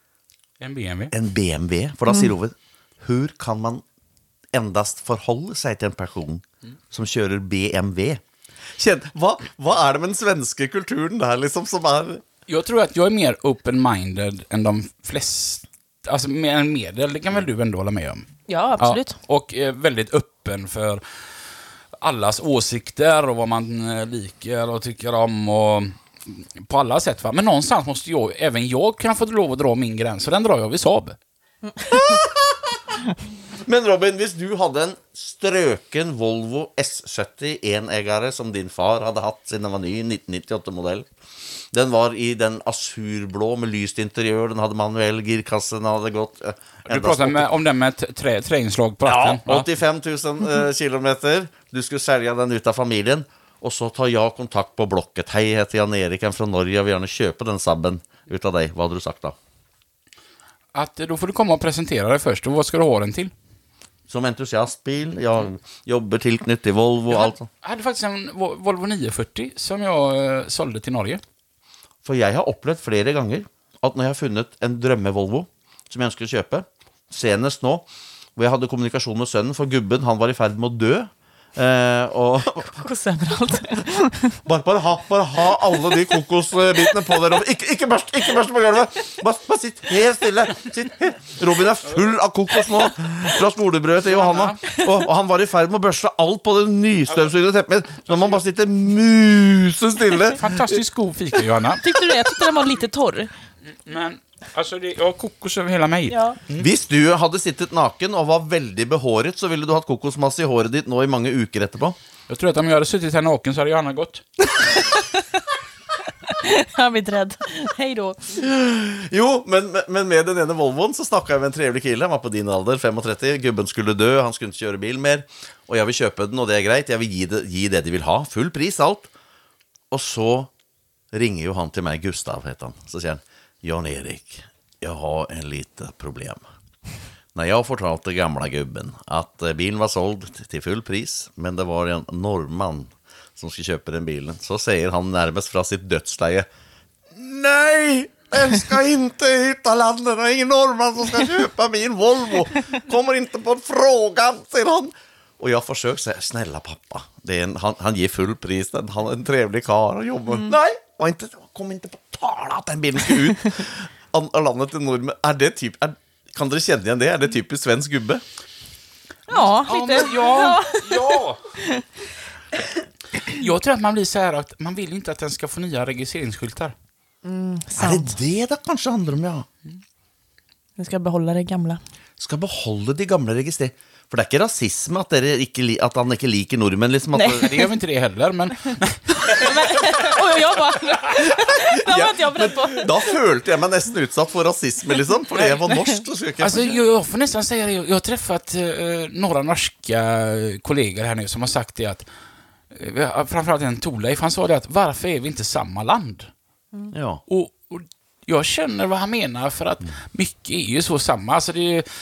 en B M W. En B M W, for da sier Ove, hur kan man endast forholde seg til en person som kjører B M W? Kjent, hva, hva er det med den svenske kulturen der liksom som er... Jag tror att jag är mer open-minded än de flesta. Alltså mer än medel, det kan väl du ändå hålla med om? Ja, absolut. Ja, och är väldigt öppen för allas åsikter och vad man liker och tycker om och på alla sätt. Va? Men någonstans måste jag, även jag kunna få lov att dra min gräns, och den drar jag vid Saab. Men Robin, hvis du hadde en strøken Volvo S sytti enägare som din far hadde hatt siden den var ny, nitten nittiåtte-modell, Den var i den asurblå med lyst interiør. Den hadde manuell girkasse. Den hadde gått eh, Du pratar med, om den med tre, träinslag på ratten. Ja, åttifem tusen eh, kilometer. Du skulle sälja den ut av familien. Og så tar jeg kontakt på Blocket. Hei, jeg heter Jan Erik, jeg er fra Norge. Jeg vil gjerne kjøpe den sabben ut av deg. Hva hadde du sagt da? Att då får du komma och presentera dig först. Och vad ska du ha den till? Som entusiastbil. Jeg jobber tilknyttet i Volvo og alt sånt. Jag hade faktiskt en Vo- Volvo nio fyrtio som jag eh, sålde till Norge. For jeg har opplevd flere ganger at når jeg har funnet en drømme-Volvo som jeg ønsker å kjøpe, senest nå, hvor jeg hadde kommunikasjon med sønnen, for gubben, han var i ferd med å dø, eh, og Kokos överallt. bare, bare, ha, bare ha alle de kokosbitene på der, ikke, ikke børst, ikke børst på gulvet, bare, bare sitt helt stille, sitt helt. Robin er full av kokos nå, fra skolebrødet til Johanna, og, og han var i ferd med å børste alt på det nystøvsugede teppet mitt, så man bare sitter muse stille. Fantastisk god fika, Johanna. Tyckte du det? Jag tyckte den var lite torr. Men alltså, det, jag har kokos över hela mig. Ja. Hvis du hadde sittet naken og var veldig behåret, så ville du hatt kokosmasse i håret ditt nå i mange uker etterpå. Jag tror att om jag hade suttit här naken så hade Johanna gått. Jag har blivit rädd. Hej då. Jo, men, men med den ene Volvoen så snakket jeg med en trevlig kille. Han var på din alder, femogtretti. Gubben skulle dø, han skulle ikke kjøre bil mer. Og jeg vil kjøpe den, og det er greit. Jeg vil gi det, gi det de vil ha. Full pris, alt. Og så ringer jo han til meg, Gustav heter han. Så sier han, Jan Erik, jeg har en lite problem. Når jeg fortalte gamla gubben at bilen var solgt til full pris, men det var en norrman som skulle kjøpe den bilen, så sier han nærmest fra sitt dødsleie, nei, jeg skal ikke ut av landet, det er ingen norrman som skal kjøpe min Volvo, kommer ikke på frågan, sier han. Og jeg har forsøkt, sier, snälla pappa, det er en, han, han gir full pris, den, han er en trevlig kar og jobber. Mm. Nei, og ikke, kom ikke på tala at den bilen skal ut av landet til nordmenn. Er det typ, er, kan dere kjenne igjen det? Er det typisk svensk gubbe? Ja, lite. Ja, ja. Jag tror att man blir så här att man vill inte att den ska få nya registreringsskyltar. Mm, Er sant. det det det kanskje handler om, ja? Vi ska behålla det gamla. Skal beholde de gamle registrering. For det er ikke rasisme at, dere ikke, li- at han ikke liker nordmenn, liksom. At Det gör vi inte det heller, men Oj, jag bara... Det var inte jag beredd på. Da følte jeg meg nesten utsatt for rasisme, liksom. Fordi jeg var norsk. Så skulle jeg ikke alltså, jag, jag får nästan säga det. Jag har träffat eh, några norska kollegor här nu som har sagt det att eh, framförallt en Torleif, han sa det att varför är vi inte samma land? Ja. Och, och jag känner vad han menar, för att mycket är ju så samma. Alltså det är,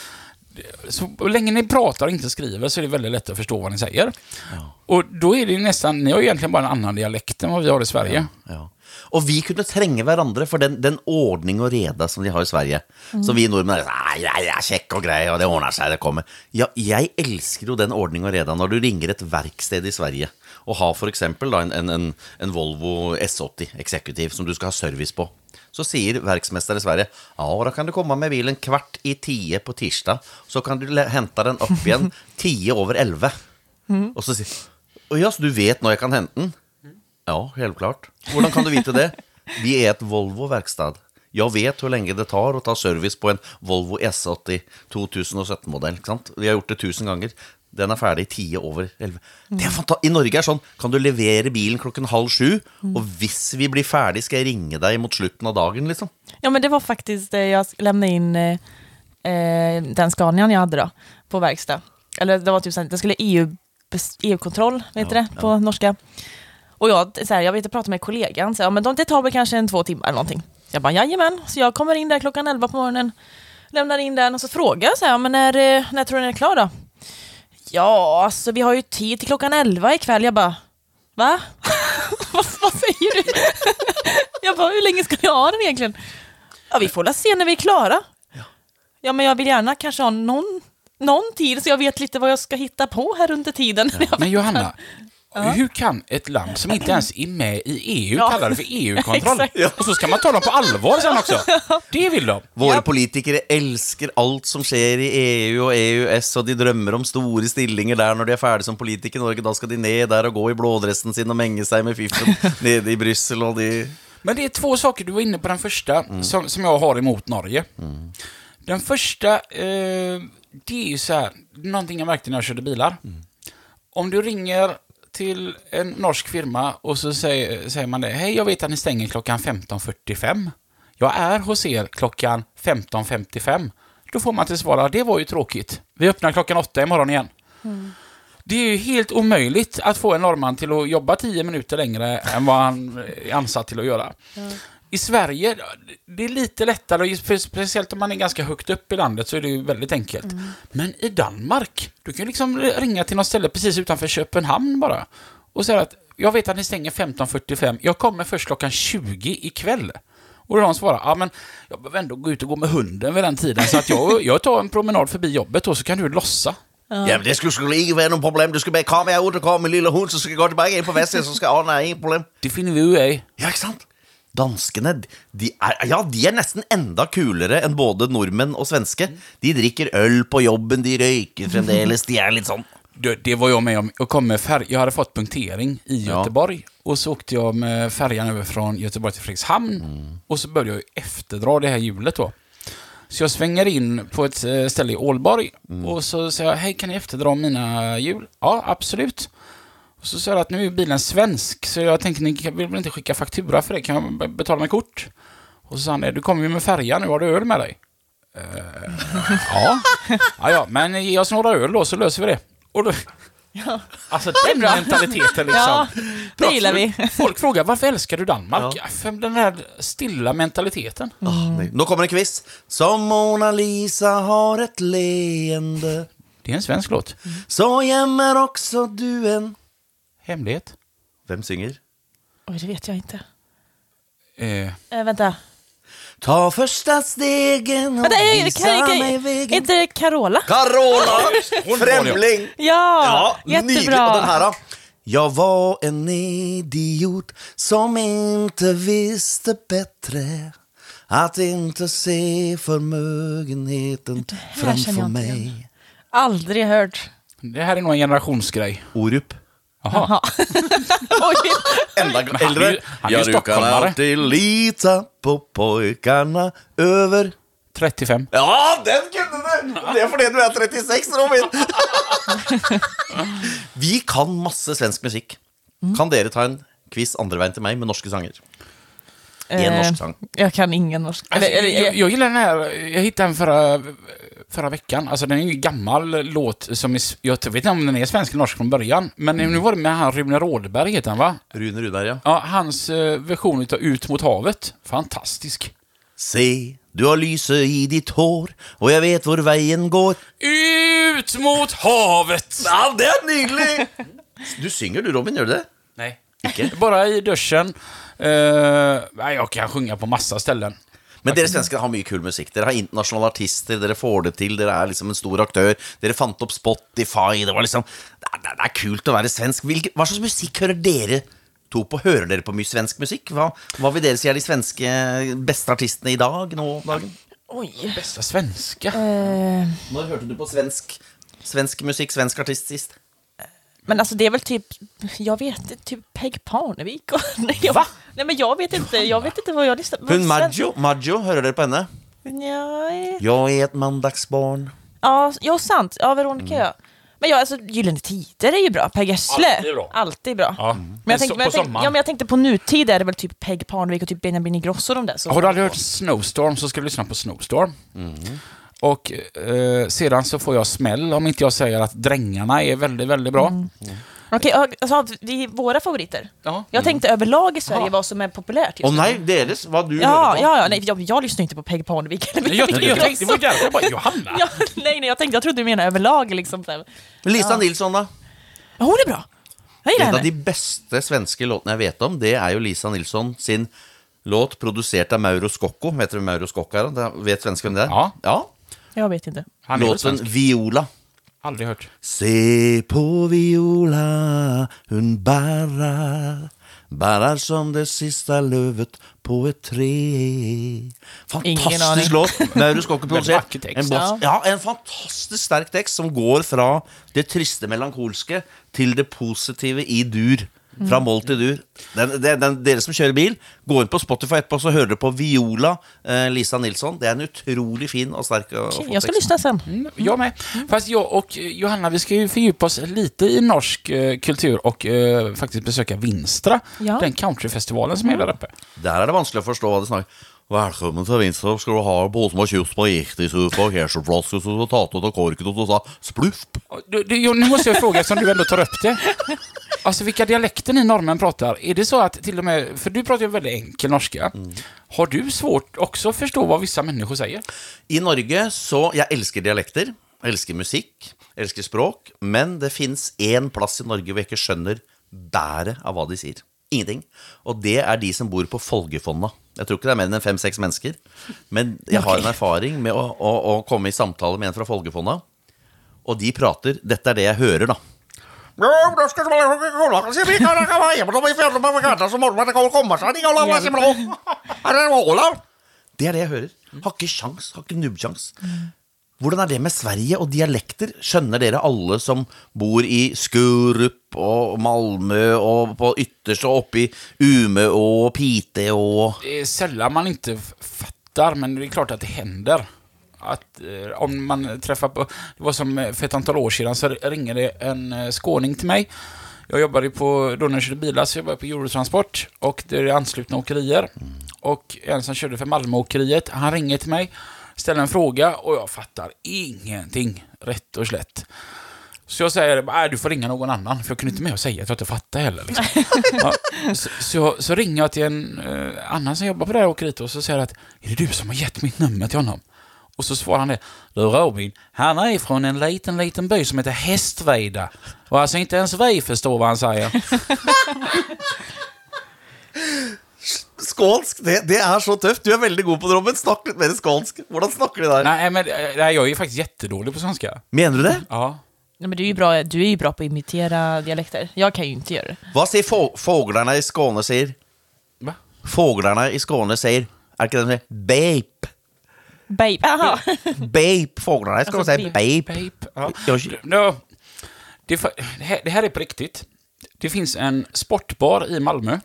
så länge ni pratar och inte skriver så är det väldigt lätt att förstå vad ni säger. Ja. Och då är det nästan, ni har ju egentligen bara en annan dialekt än vad vi har i Sverige. Ja. Og vi kunne trenge hverandre for den, den ordning og reda som de har i Sverige. Så vi nordmenn er sånn, ja, ja, kjekk og grei, og det ordner seg, det kommer. Ja, jeg elsker jo den ordning og reda når du ringer et verksted i Sverige, og har for eksempel da, en, en, en, en Volvo S åtti Executive som du skal ha service på. Så sier verksmester i Sverige, ja, da kan du komme med bilen kvart i tio på tirsdag, så kan du le- hente den opp igjen tio over elve. Og så sier, å ja, så du vet når jeg kan hente den? Ja, helt klart. Hvordan kan du vite det? Vi er et Volvo-verkstad. Jeg vet hvor lenge det tar å ta service på en Volvo S åtti to tusen og sytten-modell, ikke sant? Vi har gjort det tusen ganger. Den er ferdig i tio over elve. Det er fanta- I Norge er sånn, kan du levere bilen klokken halv sju, og hvis vi blir ferdig, skal jeg ringe deg mot slutten av dagen, liksom. Ja, men det var faktiskt eh, jag lämnade in eh, eh, den Scanian jag hade då på verkstad. Eller det var typ så här, det skulle E U bes- E U-kontroll, vet Ja, det ja. på norska. Och jag så här, jag vet att prata med kollegan så ja, men de det tar väl kanske en två timmar eller någonting. Jag bara jajamän, så jag kommer in där klockan elva på morgonen, lämnar in den och så frågar jag så här, men när eh, när tror du den är klar då? Ja, alltså vi har ju tid till klockan elva ikväll. Jag bara, va? vad, vad säger du? jag bara, hur länge ska jag ha den egentligen? Ja, vi får väl se när vi är klara. Ja. Ja, men jag vill gärna kanske ha någon, någon tid så jag vet lite vad jag ska hitta på här under tiden. Men Johanna, hur kan ett land som inte ens är med i E U Ja. kalla det för E U-kontroll? Exakt. Och så ska man ta dem på allvar sen också. Det vill de. Våre Ja. politikere elsker alt som skjer i E U og E U S, og de drømmer om store stillinger der når de er ferdig som politiker i Norge. Da skal de ned der og gå i blådressen sin og menge seg med fiffen nede i Bryssel, og de... Men det är två saker du var inne på. Den första som, som jag har emot Norge. Den första, eh, det är ju så här, någonting jag märkte när jag körde bilar. Om du ringer till en norsk firma och så säger, säger man det. Hej, jag vet att ni stänger klockan femton fyrtiofem. Jag är hos er klockan femton femtiofem. Då får man till svara, det var ju tråkigt. Vi öppnar klockan åtta imorgon igen. Mm. Det är ju helt omöjligt att få en norrman till att jobba tio minuter längre än vad han är ansatt till att göra. Mm. I Sverige, det är lite lättare, speciellt om man är ganska högt upp i landet så är det ju väldigt enkelt. Mm. Men i Danmark, du kan liksom ringa till något ställe precis utanför Köpenhamn bara och säga att jag vet att ni stänger femton fyrtiofem, jag kommer först klockan tjugo ikväll. Och då de svarar, ja men jag behöver ändå gå ut och gå med hunden vid den tiden så att jag, jag tar en promenad förbi jobbet och så kan du lossa. Ja, men det skulle, skulle ikke være nogen problem. Du skal bare komme her ud og komme med lille hund, så skal jeg gå tilbage ind på Vestsiden, så skal jeg ordne ingen problem. Det finner vi jo af. Ja, ikke sant? Danskene, de er, ja, de er nesten enda kulere enn både nordmenn og svenske. De drikker øl på jobben, de røyker fremdeles, de er litt sånn. Det, det var jag med om. Jag kom med färg, jag hade fått punktering i Göteborg ja. Och så åkte jag med färjan över från Göteborg till Fredrikshamn mm. och så började jag efterdra det här hjulet då. Så jag svänger in på ett ställe i Ålborg mm. och så säger jag, hej, kan ni efterdra mina hjul? Ja, absolut. Och så säger jag att nu är bilen svensk så jag tänkte, ni vill väl inte skicka faktura för det, kan jag betala med kort? Och så sa han, du kommer ju med färjan, nu har du öl med dig. Uh, ja. ja, ja, men ge oss några öl då så löser vi det. Och då, ja. Alltså den mentaliteten liksom. Ja, det gillar vi. Folk frågar, varför älskar du Danmark? Ja. För den här stilla mentaliteten. Mm. Oh, nu kommer en quiz. Som Mona Lisa har ett leende. Det är en svensk låt. Mm. Så gömmer också du en hemlighet. Vem synger? Oj, det vet jag inte. Eh. Äh, vänta. Ta första stegen och är, visa kan, kan, mig vägen. Inte det Carola? Carola! Främling! Ja, ja, jättebra. Och den här då. Jag var en idiot som inte visste bättre. Att inte se förmögenheten framför mig. Aldrig hört. Det här är nog en generationsgrej. Orup. Jaha. Ända äldre. Ja, du kan alltid lita på pojkarna över trettiofem. Ja, den kunde du! Det är för det du är trettiosex, Robin. Vi kan masse svensk musik. Mm. Kan dere ta en quiz andre veien till mig med norska sånger? En eh, norsk sång. Jag kan ingen norsk. Alltså, jag, jag, jag gillar den här. Jag hittade den förra, förra veckan. Alltså den är ju en gammal låt som är, jag vet inte om den är svensk eller norsk från början. Men mm. nu var det med han Rune Rådberg heter han, va? Rune Rudberg, ja. Ja, hans uh, version utav Ut mot havet. Fantastisk. Se, du har lyse i ditt hår och jag vet var vägen går. Ut mot havet! Ja, det är nydelig! Du synger du, Robin, gör du det? Nej. Ikke? Bara i duschen. Uh, jag kan sjunga på massa ställen. Men dere svenskar har mycket kul musik. Dere har internationella artister, dere får det till, dere är liksom en stor aktör. Dere fant upp Spotify, det var liksom det är, det är kul att vara svensk. Vilke, vad slags musik hör dere to på? Hører dere på mye svensk musik? Vad vad vill dere si är de svenska bästa artisterna idag nå dagen? Oj, bästa svenska. Uh... När hörde du på svensk svensk musik, svensk artist sist? Men alltså det är väl typ, jag vet typ Peg Parnevik och, nej, jag, Va? Nej men jag vet inte, jag vet inte vad jag lyssnar på. Hon Maggio, Maggio, hör du på henne? Ja, jag är ett mandagsbarn. Ja, ja sant, ja Veronica mm. ja. Men jag, alltså Gyllene Tider är ju bra, Per Gessle. Alltid bra. Alltid bra. Ja. Mm. Men, jag tänkte, men, jag tänkte, ja, men jag tänkte på nutid är det väl typ Peg Parnevik och typ Benjamin Ingrosso och de där. Så har du aldrig hört Snowstorm så ska du lyssna på Snowstorm. Mm. Och eh, sedan så får jag smäll om inte jag säger att Drängarna är väldigt, väldigt bra. Mm. Mm. Okej, okay, alltså det är våra favoriter. Ja. Jag tänkte mm. överlag i Sverige ja. vad som är populärt just nu. Åh nej, deles, vad du ja, ja, ja, nej, jag, jag lyssnar inte på Peg Parnevik. jag, jag, jag tänkte, det var jävla bara Johanna. ja, nej, nej, jag tänkte, jag trodde du menade överlag liksom. Lisa ja. Nilsson då? Ja, hon är bra. Jag gillar henne. En henne. av de bästa svenska låtarna jag vet om, det är ju Lisa Nilsson sin låt producerad av Mauro Scocco. Vet du Mauro Scocco är? Vet svenska vem det är? Ja. Ja. Jag vet inte. Han låten Viola. Aldrig hört. Se på Viola, hon barrar, barrar som det sista lövet på ett tre. Fantastisk låt. Mauro Scocco producerat. En, ja. ja, en fantastiskt stark text som går från det triste melankolske till det positiva i dur. Fra mål til dur. Den, den, den, dere som kjører bil, gå inn på Spotify etterpå, så hører dere på Viola, eh, Lisa Nilsson. Det är en otroligt fin och stark och Okej, jag ska lyssna sen. Mm, jag med. Fast jag och Johanna, vi ska ju fördjupa oss lite i norsk eh, kultur och eh, faktiskt besöka Vinstra, Ja. den countryfestivalen som är där uppe. Der er det vanskelig å forstå hva de snakker. Velkommen til Vinstra, skal du ha både som har kjøpt spagetisuppe og ketchupflasker, så du har tatt ut av korken och så sa spluft. Du, du, jo, nu måste jag fråga, som du ändå tar upp det. Alltså, vilka dialekter ni norrmän pratar? Är det så att till och med, för du pratar ju väldigt enkel norska. Mm. Har du svårt också att förstå vad vissa människor säger? I Norge så, jeg elsker dialekter, jeg elsker musikk, jeg elsker språk, men det finnes en plass i Norge hvor jeg ikke skjønner bæret av hva de sier. Ingenting. Og det er de som bor på Folgefonna. Jeg tror ikke det er mer enn fem-seks mennesker, men jeg har en erfaring med å, å, å komme i samtale med en fra Folgefonna, og de prater, dette er det jeg hører da. Det er det jeg hører. Har ikke sjans, har ikke nubbsjans. Hvordan er det med Sverige og dialekter? Skjønner dere alle som bor i Skurup og Malmö og på ytterst og oppe i Umeå og Piteå? Det är sällan man inte f- fattar, men det är klart att det händer. Att eh, om man träffar på, det var som eh, för ett antal år sedan så ringde det en eh, skåning till mig. Jag jobbade på, då när jag körde bilar, så jag var på Eurotransport och det är anslutna åkerier. Mm. Och en som körde för Malmö-åkeriet, han ringer till mig, ställer en fråga och jag fattar ingenting, rätt och slätt. Så jag säger, nej, du får ringa någon annan, för jag kunde inte med att säga att jag inte fattar heller. Liksom. Ja, så, så, så ringer jag till en eh, annan som jobbar på det här åkeriet och så säger jag att, är det du som har gett mitt nummer till honom? Och så svarar han det, du Robin, han är från en liten, liten by som heter Hästveda. Och alltså inte ens vi förstår vad han säger. Skånsk, det, det är så tufft. Du är väldigt god på det, Robin. Snakk litt mer skånsk. Hvordan snakker du der? Nej, men nej, jag är ju faktiskt jättedålig på svenska. Menar du det? Ja. Nej, men du är ju bra, du är ju bra på att imitera dialekter. Jag kan ju inte göra det. Vad säger få, fåglarna i Skåne säger? Va? Fåglarna i Skåne säger, är det inte det? Bape. Babe, aha. Bape, fåglarna i Skåne Alltså, säger bape. Babe. Ja. Jag, No. Det, fa- det, här, det här är på riktigt. Det finns en sportbar i Malmö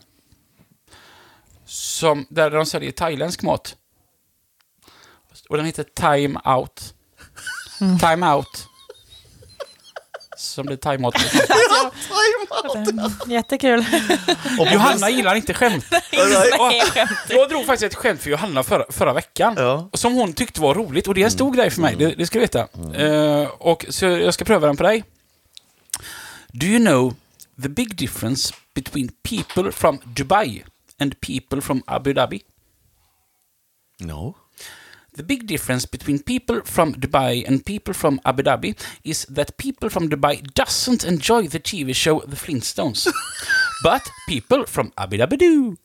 som, där de säljer thailändsk mat. Och den heter Time Out. Mm. Time Out. Som det thai-mat. ja, thai-mat. Jättekul. Och Johanna gillar inte skämt. Nej, skämt. Jag drog faktiskt ett skämt för Johanna förra, förra veckan. Ja. Som hon tyckte var roligt. Och det är en stor mm. grej för mig, det, det ska du veta. Mm. Uh, och så jag ska pröva den på dig. Do you know the big difference between people from Dubai and people from Abu Dhabi? No. The big difference between people from Dubai and people from Abu Dhabi is that people from Dubai doesn't enjoy the T V show The Flintstones. But people from Abu Dhabi do.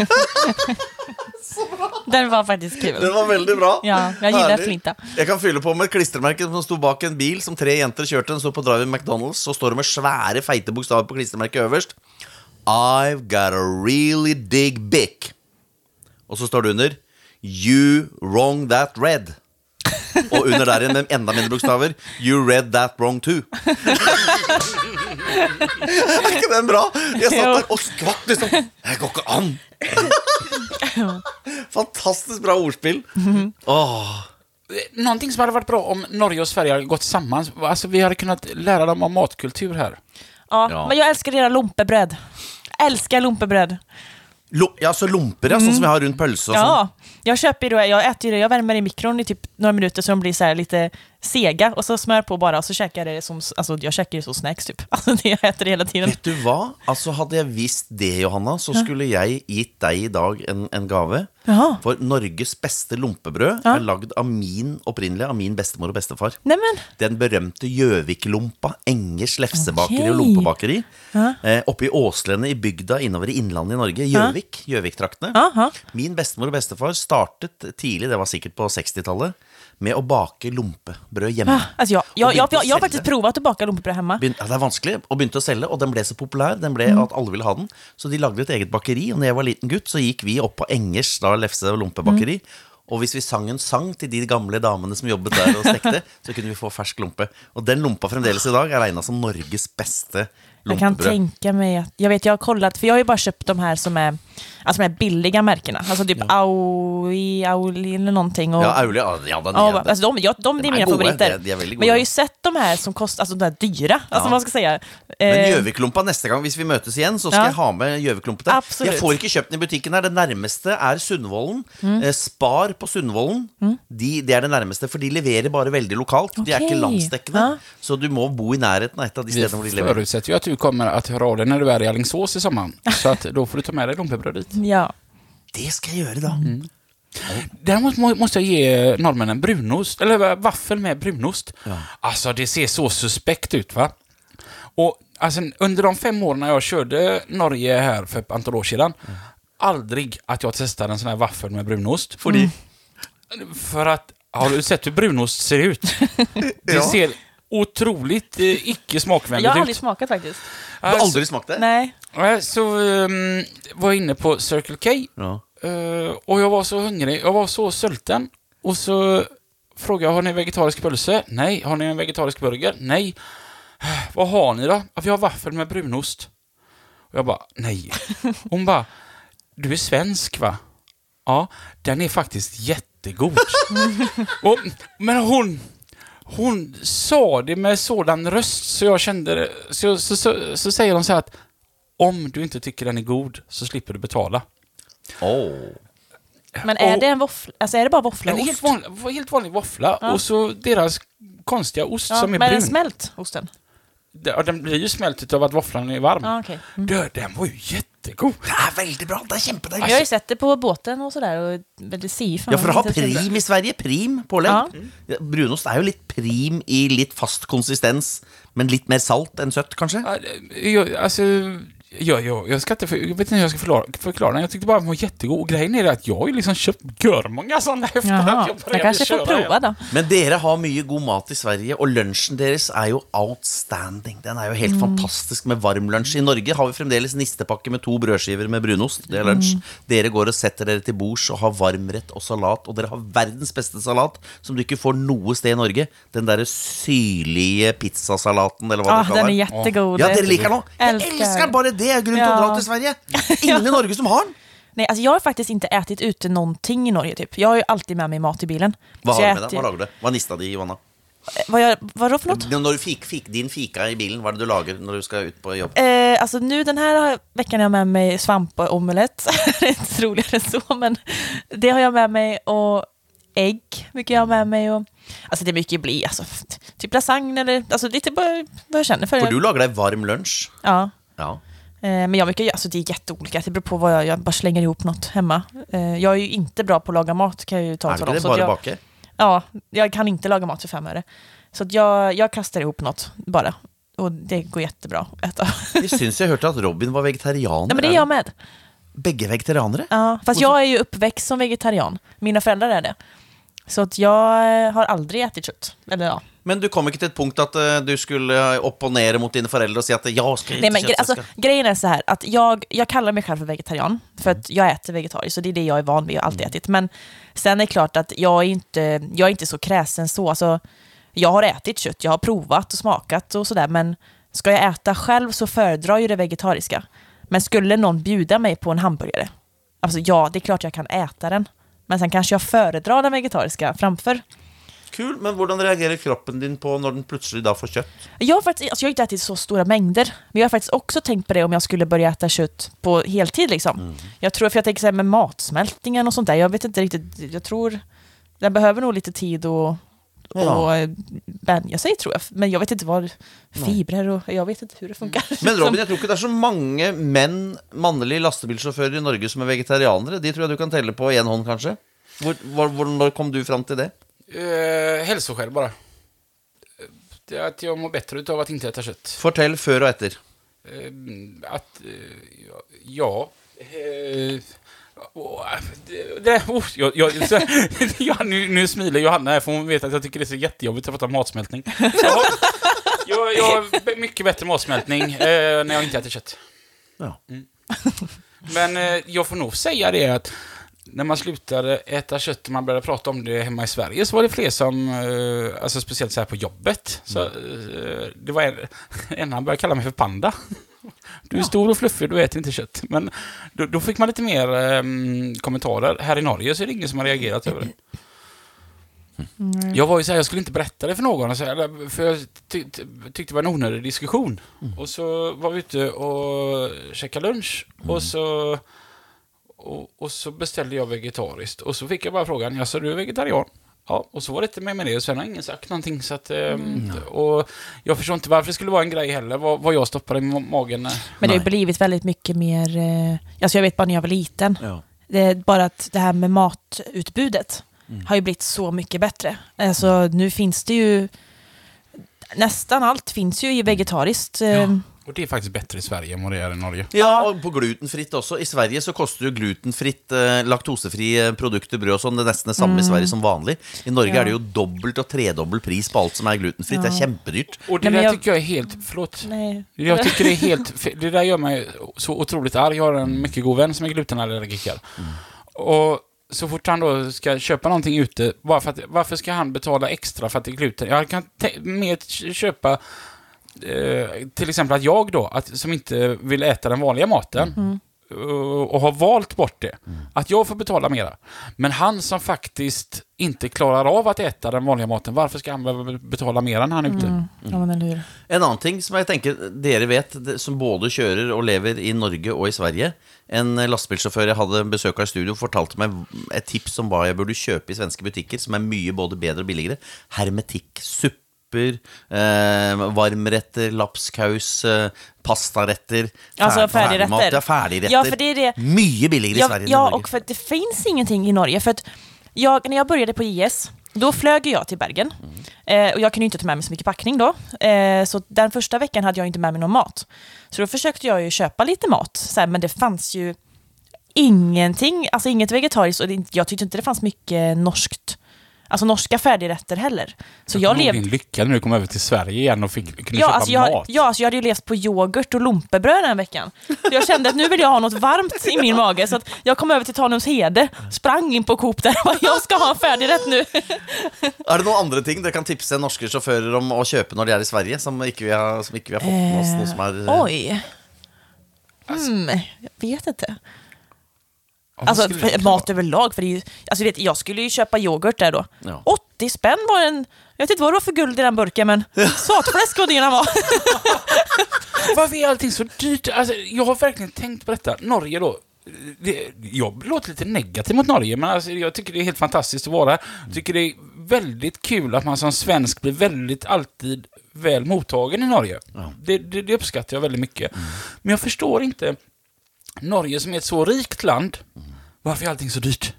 Den var faktiskt kul. Den var väldigt bra. Ja, jag gillar Härligt. Flinta. Jag kan fylla på med ett klistermärke som stod bak en bil som tre jenter kjørte. Den stod på drive McDonald's. Så står det med svære feite bokstaver på klistermärket överst. I've got a really dig bick. Och så står det under You wrong that red. Och under där med ända mindre bokstäver You read that wrong too. Är inte den bra? Jag satt där och skvatt liksom. Det går inte an. Fantastiskt bra ordspel. Mm-hmm. oh. Någonting som hade varit bra om Norge och Sverige hade gått samman. Alltså vi hade kunnat lära dem om matkultur här. Ja, Ja. men jag älskar era lumpebröd. Älskar lumpebröd. Lo- ja, så lumper, ja, sånn som vi har runt pölse och Ja, sånt. jag köper ju då, jag äter ju det, jag värmer i mikron i typ några minuter så de blir så här lite sega och så smör på bara och så käkar jag det som, alltså jag käkar det som snacks typ. Alltså det, jag äter det hela tiden. Vet du vad? Alltså hade jag visst det, Johanna, så skulle jag gitt dig idag en, en gave. Jaha. For Norges beste lumpebrød Ja. er lagd av min, opprinnelig av min bestemor og bestefar. Nej men, Den berømte Gjøvik-lumpa, Engers lefsebakeri Ok. og lumpebakeri, Ja. eh, oppe i Åslene i bygda innover i innlandet i Norge, Gjøvik, Gjøvik-traktene. aha. Min bestemor og bestefar startet tidlig, det var sikkert på sekstitallet, med å bake lumpebrød hjemme. Ah, alltså jag, jag, Och jag, begynte jag, å jag har selge. faktiskt provat att baka lumpebröd hemma. Begyn- ja, det er vanskelig, og begynte å selge, og den ble så populær, den ble at alle ville ha den, så de lagde et eget bakeri, og når jeg var liten gutt, så gikk vi opp på Engers, da lefse- og lumpebakeri, Och hvis vi sang en sang till de gamla damerna som jobbet där och stekte, så kunde vi få färsk lompe. Och den lompa fremdeles idag är regnet som Norges bästa Jag kan lompebröd. tänka mig att, jag vet jag har kollat, för jag har ju bara köpt de här som är, alltså de här billiga märkena, alltså typ ja. Aui, Auli eller någonting. Och, ja, Auli, ja, ja, den ja, är, alltså de, ja, de, de är mina goda, favoriter. de är, de är men jag har ju sett de här som kostar, alltså de här dyra, alltså ja. man ska säga. Men Gjøviklumpa nästa gång, hvis vi mötes igen, så ska ja. jag ha med Gjøviklumpet där. Absolut. Jag får inte köpt den i butiken här, det närmaste är Sundvolden. Mm. Eh, Spar på Sundvolden, mm. de, det är det närmaste, för de levererar bara väldigt lokalt. Okay. De är inte landstäckande, ja. Så du må bo i närheten av ett av de städerna hvor de levererar. Vi förutsätter ju att du kommer att höra av dig när du är i Alingsås i sommaren. Så att då får du ta med dig lompebrödet. Ja. Det ska jag göra då. Mm. Däremot måste jag ge norrmännen brunost, eller vaffel med brunost. Ja. Alltså det ser så suspekt ut, va? Och alltså, under de fem åren när jag körde Norge här för ett antal år sedan, mm. aldrig att jag testade en sån här vaffel med brunost. För, mm. för att, har du sett hur brunost ser ut? Det ja. ser otroligt eh, icke smakvänligt ut. Jag har aldrig smakat faktiskt. Du har aldrig smakat det? Nej. Så um, var jag inne på Circle K. Ja. Uh, och jag var så hungrig. Jag var så sölten. Och så frågade jag, har ni vegetarisk pölse? Nej. Har ni en vegetarisk burger? Nej. Vad har ni då? Vi har vaffel med brunost. Och jag bara, nej. Hon bara, du är svensk, va? Ja, den är faktiskt jättegod. och, men hon... Hon sa det med sådan röst så jag kände det. Så, så, så, så säger hon så här att om du inte tycker den är god så slipper du betala. Oh. Men är och, det en våffla? Alltså är det bara våffla? En helt vanlig, helt vanlig våffla. Ja. Och så deras konstiga ost ja, som är men brun. Men smält osten? Ja, den blir ju smält av att våfflan är varm. Ja, okay. mm. det, den var ju jättegod. Ja, väldigt bra. Det är kämpedejligt. Alltså, jag har ju sett det på båten och sådär. Och väldigt sif. Ja, för att ha prim i Sverige. Prim pålägg. Ja. Mm. Brunost är ju lite prim i lite fast konsistens. Men lite mer salt än sött kanske. Ja, jag, alltså... Ja, ja, jag ska inte för, jag vet inte hur jag ska förklara, förklara den. Jag tyckte bara att den var jättegod. Och grejen är att jag har ju liksom köpt görmånga sådana efter Jaha, att jag började jag kanske får prova igen. då. Men dere har mycket god mat i Sverige, och lunchen deres är ju outstanding. Den är ju helt mm. fantastisk med varm lunch. I Norge har vi fremdeles nistepakke med två brödskivor med brunost. Det är lunch. Mm. Dere går och sätter er till bords och har varmrätt och salat, och dere har världens bästa salat som du inte får något sted i Norge. Den där syrliga pizzasalaten eller vad ah, det kallar. Den är jättegod. Ja, dere liker den. Jag älskar, älskar bara det. är grunn ja. att dra till Sverige. Ingen i Norge som har den. Nej, alltså jag har faktiskt inte ätit ute någonting i Norge typ. Jag har ju alltid med mig mat i bilen. Vad så har du med med dig? Vad lagar du? Vad nistade i, Johanna? Vad gör vad då för något? När du fick fick din fika i bilen, vad är det du lagar när du ska ut på jobb? Eh, alltså nu den här veckan har jag med mig svamp och omelett. Det är inte roligare så, men det har jag med mig, och ägg mycket jag har med mig, och alltså det är mycket bli alltså typ lasagne eller alltså lite bara vad jag känner för. För du lagar dig varm lunch. Ja. Ja. Men jag mycket, alltså det är jätteolika. Det beror på vad jag, jag bara slänger ihop något hemma. Jag är ju inte bra på att laga mat, kan jag ju ta till dem. Är det bara baka? Ja, jag kan inte laga mat för fem öre. Så att jag, jag kastar ihop något bara. Och det går jättebra att äta. Jag syns jag hörde att Robin var vegetarian. Ja, men det är jag med. Bägge vegetarianare? Ja, fast jag är ju uppväxt som vegetarian. Mina föräldrar är det. Så att jag har aldrig ätit kött. Eller ja. Men du kom inte till ett punkt att uh, du skulle opponera mot dina föräldrar och säga att jag ska inte. Nej, men gre- alltså, grejen är så här att jag, jag kallar mig själv för vegetarian för att jag äter vegetariskt, så det är det jag är van vid, jag har alltid mm. ätit. Men sen är det klart att jag är inte, jag är inte så kräsen så. Alltså, jag har ätit kött, jag har provat och smakat och sådär, men ska jag äta själv så föredrar ju det vegetariska. Men skulle någon bjuda mig på en hamburgare, alltså ja, det är klart jag kan äta den. Men sen kanske jag föredrar den vegetariska framför. Kul, men hur reagerar kroppen din på när den plötsligt då får kött? Jag har faktiskt, alltså jag har inte ätit så stora mängder. Men jag har faktiskt också tänkt på det om jag skulle börja äta kött på heltid liksom. Mm. Jag tror, för jag tänker så här med matsmältningen och sånt där. Jag vet inte riktigt, jag tror den behöver nog lite tid och och vänja sig, tror jag. Men jag vet inte vad fibrer och jag vet inte hur det funkar. Men Robin, jag tror inte det är så många män, manliga lastbilschaufförer i Norge som är vegetarianare. Det tror jag du kan tälla på en hand kanske. Hvor, var, var, när kom du fram till det? Uh, hälsoskäl bara. Det är att jag mår bättre utav att inte äta kött. Fortell för och efter. Uh, att, uh, ja... Uh, Oh, det, det, oh, jag, jag, så, ja, nu, nu smiler Johanna här, för hon vet att jag tycker det är så jättejobbigt att prata matsmältning. Jag, jag, jag har mycket bättre matsmältning eh, när jag inte äter kött. Ja. Mm. Men eh, jag får nog säga det att när man slutade äta kött och man började prata om det hemma i Sverige så var det fler som, eh, alltså speciellt så här på jobbet. Så, eh, det var en, en han började kalla mig för panda. Du är ja. stor och fluffig, du äter inte kött. Men då, då fick man lite mer eh, kommentarer. Här i Norge så är det ingen som har reagerat över det. Mm. Jag var ju så här, jag skulle inte berätta det för någon så här, för jag ty- ty- tyckte det var en onödig diskussion. Mm. Och så var vi ute och käkade lunch mm. och så och, och så beställde jag vegetariskt och så fick jag bara frågan, ja så du är vegetarian? Ja, och så var det inte med med det och sen har ingen sagt någonting så att mm. och jag förstår inte varför det skulle vara en grej heller vad, vad jag stoppar i magen. Men det har blivit väldigt mycket mer eh, alltså jag vet bara när jag var liten. Ja. Det är bara att det här med matutbudet Mm. har ju blivit så mycket bättre. Alltså mm. nu finns det ju nästan allt finns ju i vegetariskt. Ja. Och det är faktiskt bättre i Sverige än vad det är i Norge. Ja, och på glutenfritt också. I Sverige så kostar ju glutenfritt, eh, laktosefri produkter, brød och sånt. Det är nästan samma mm. i Sverige som vanligt. I Norge ja. är det ju dubbelt och tredubbelt pris på allt som är glutenfritt. Ja. Det är kämpedyrt. Och det Nej, där jag... tycker jag är helt, förlåt. Nej. Jag tycker det är helt, det där gör mig så otroligt arg. Jag har en mycket god vän som är glutenallergiker. Mm. Och så fort han då ska köpa någonting ute, bara för att, varför ska han betala extra för att det är gluten? Jag kan te- mer köpa eh, till exempel att jag då, att, som inte vill äta den vanliga maten mm. och, och har valt bort det, mm. att jag får betala mera. Men han som faktiskt inte klarar av att äta den vanliga maten, varför ska han behöva betala mera när han är ute? Mm. Ja, men eller... En annan ting som jag tänker, dere vet, som både kör och lever i Norge och i Sverige. En lastbilsjåfør jag hade besök av i studio fortalte mig ett tips om vad jag borde köpa i svenska butiker som är mycket både bättre och billigare. Hermetik, supper, eh, varmrätter, lapskaus, eh, pastarätter, alltså färdigrätter. Ja, färdigrätter. Ja, för det är det. Mycket billigare ja, i Sverige. Ja, och för det finns ingenting i Norge för att jag, när jag började på I S då flög jag till Bergen mm. eh, och jag kunde inte ta med mig så mycket packning då. Eh, så den första veckan hade jag inte med mig någon mat. Så då försökte jag ju köpa lite mat. Så här, men det fanns ju ingenting, alltså inget vegetariskt. Och det, jag tyckte inte det fanns mycket norskt. Alltså norska färdigrätter heller. Så jag, jag levde din lycka när du kom över till Sverige igen och fick, kunde ja, köpa alltså jag, mat. Ja, så jag hade ju levt på yoghurt och lumpebröd den veckan. Så jag kände att nu vill jag ha något varmt i min mage. Så att jag kom över till Tanumshede, sprang in på Coop där och jag ska ha en färdigrätt nu. Är det några andra ting du kan tipsa norska chaufförer om att köpa när de är i Sverige som inte vi har, som inte vi har fått med oss? Något som är... Oj. Mm, jag vet inte. Alltså för, mat överlag för det är ju, alltså vet, jag skulle ju köpa yoghurt där då. Ja. åttio spänn var en, jag vet inte vad det var för guld i den burken men satfläsk och det var. Varför är allting så dyrt? Alltså jag har verkligen tänkt på detta. Norge då. Det, jag låter lite negativ mot Norge men alltså, jag tycker det är helt fantastiskt att vara här. Jag tycker det är väldigt kul att man som svensk blir väldigt alltid väl mottagen i Norge. Ja. Det, det, det uppskattar jag väldigt mycket. Mm. Men jag förstår inte Norge som är ett så rikt land, varför är allting så dyrt?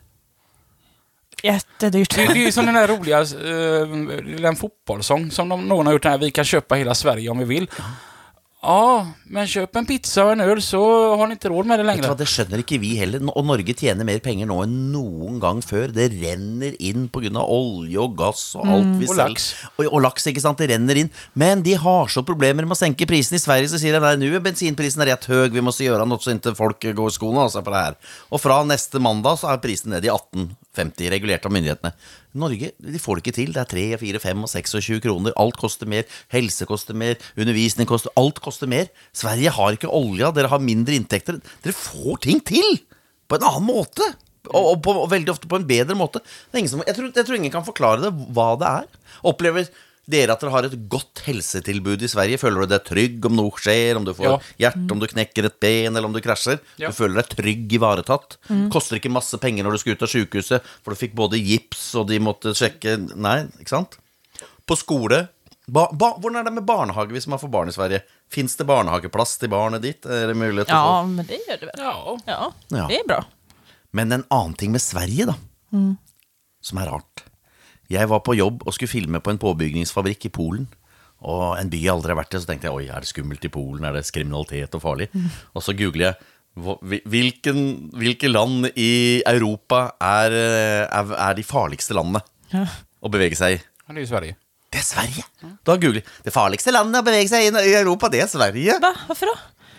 Jättedyrt. Det, det är ju som den här roliga uh, en fotbollssång som de, någon har gjort här, vi kan köpa hela Sverige om vi vill. Ja, men köp en pizza och en öl så har ni inte råd med det längre. Vet du vad, det skönner inte vi heller. Och Norge tjänar mer pengar nu än någon gång för. Det renner in på grund av olja och gas och allt vi och lax. Och, och lax, inte sant? Det renner in. Men de har så problemer med att sänka prisen i Sverige. Så säger de, nu är bensinprisen rätt hög. Vi måste göra något så inte folk går i skolan alltså på det här. Och från nästa måndag så är prisen ned i arton femtio regulerat av myndigheterna. Norge, de får det inte till. Det är tre, fyra, fem och sex och tjugo kronor. Allt kostar mer. Hälsa kostar mer. Undervisning kostar. Allt kostar mer. Sverige har inte olja. Dere har mindre intäkter. Dere får ting till på en annan måte. Och, och, på, och väldigt ofta på en bättre måte. Det är ingen som, jag, tror, jag tror ingen kan förklara det, vad det är. Upplever dere att dere har ett gott hälsotillbud i Sverige? Føler du dig trygg om något sker? Om du får ja. hjärt, om du knäcker ett ben eller om du kraschar? Ja. Du føler dig trygg ivaretatt. Mm. Kostar inte massa pengar när du ska ut av sjukhuset för du fick både gips och de måste checka. Nej, inte sant? På skole. Ba, ba, Hvordan är det med barnehage hvis man får barn i Sverige? Finns det barnehageplats till barnet ditt? Är det möjligt ja, att få? Ja, men det gör det väl. Ja. Ja, ja, det är bra. Men en annan ting med Sverige då, mm. som är rart. Jag var på jobb och skulle filma på en påbyggningsfabrik i Polen. Och en by jag aldrig har varit i, så tänkte jag, oj, är det skummelt i Polen? Är det kriminalitet och farligt? Mm. Och så googlade jag, vilken, vilken land i Europa är, är, är de farligaste länderna ja. att bevega sig i? Ja, det är Sverige. Det är Sverige. Mm. Då har googlat, det farligaste landet att bevega sig i Europa, det är Sverige. Va? Varför då?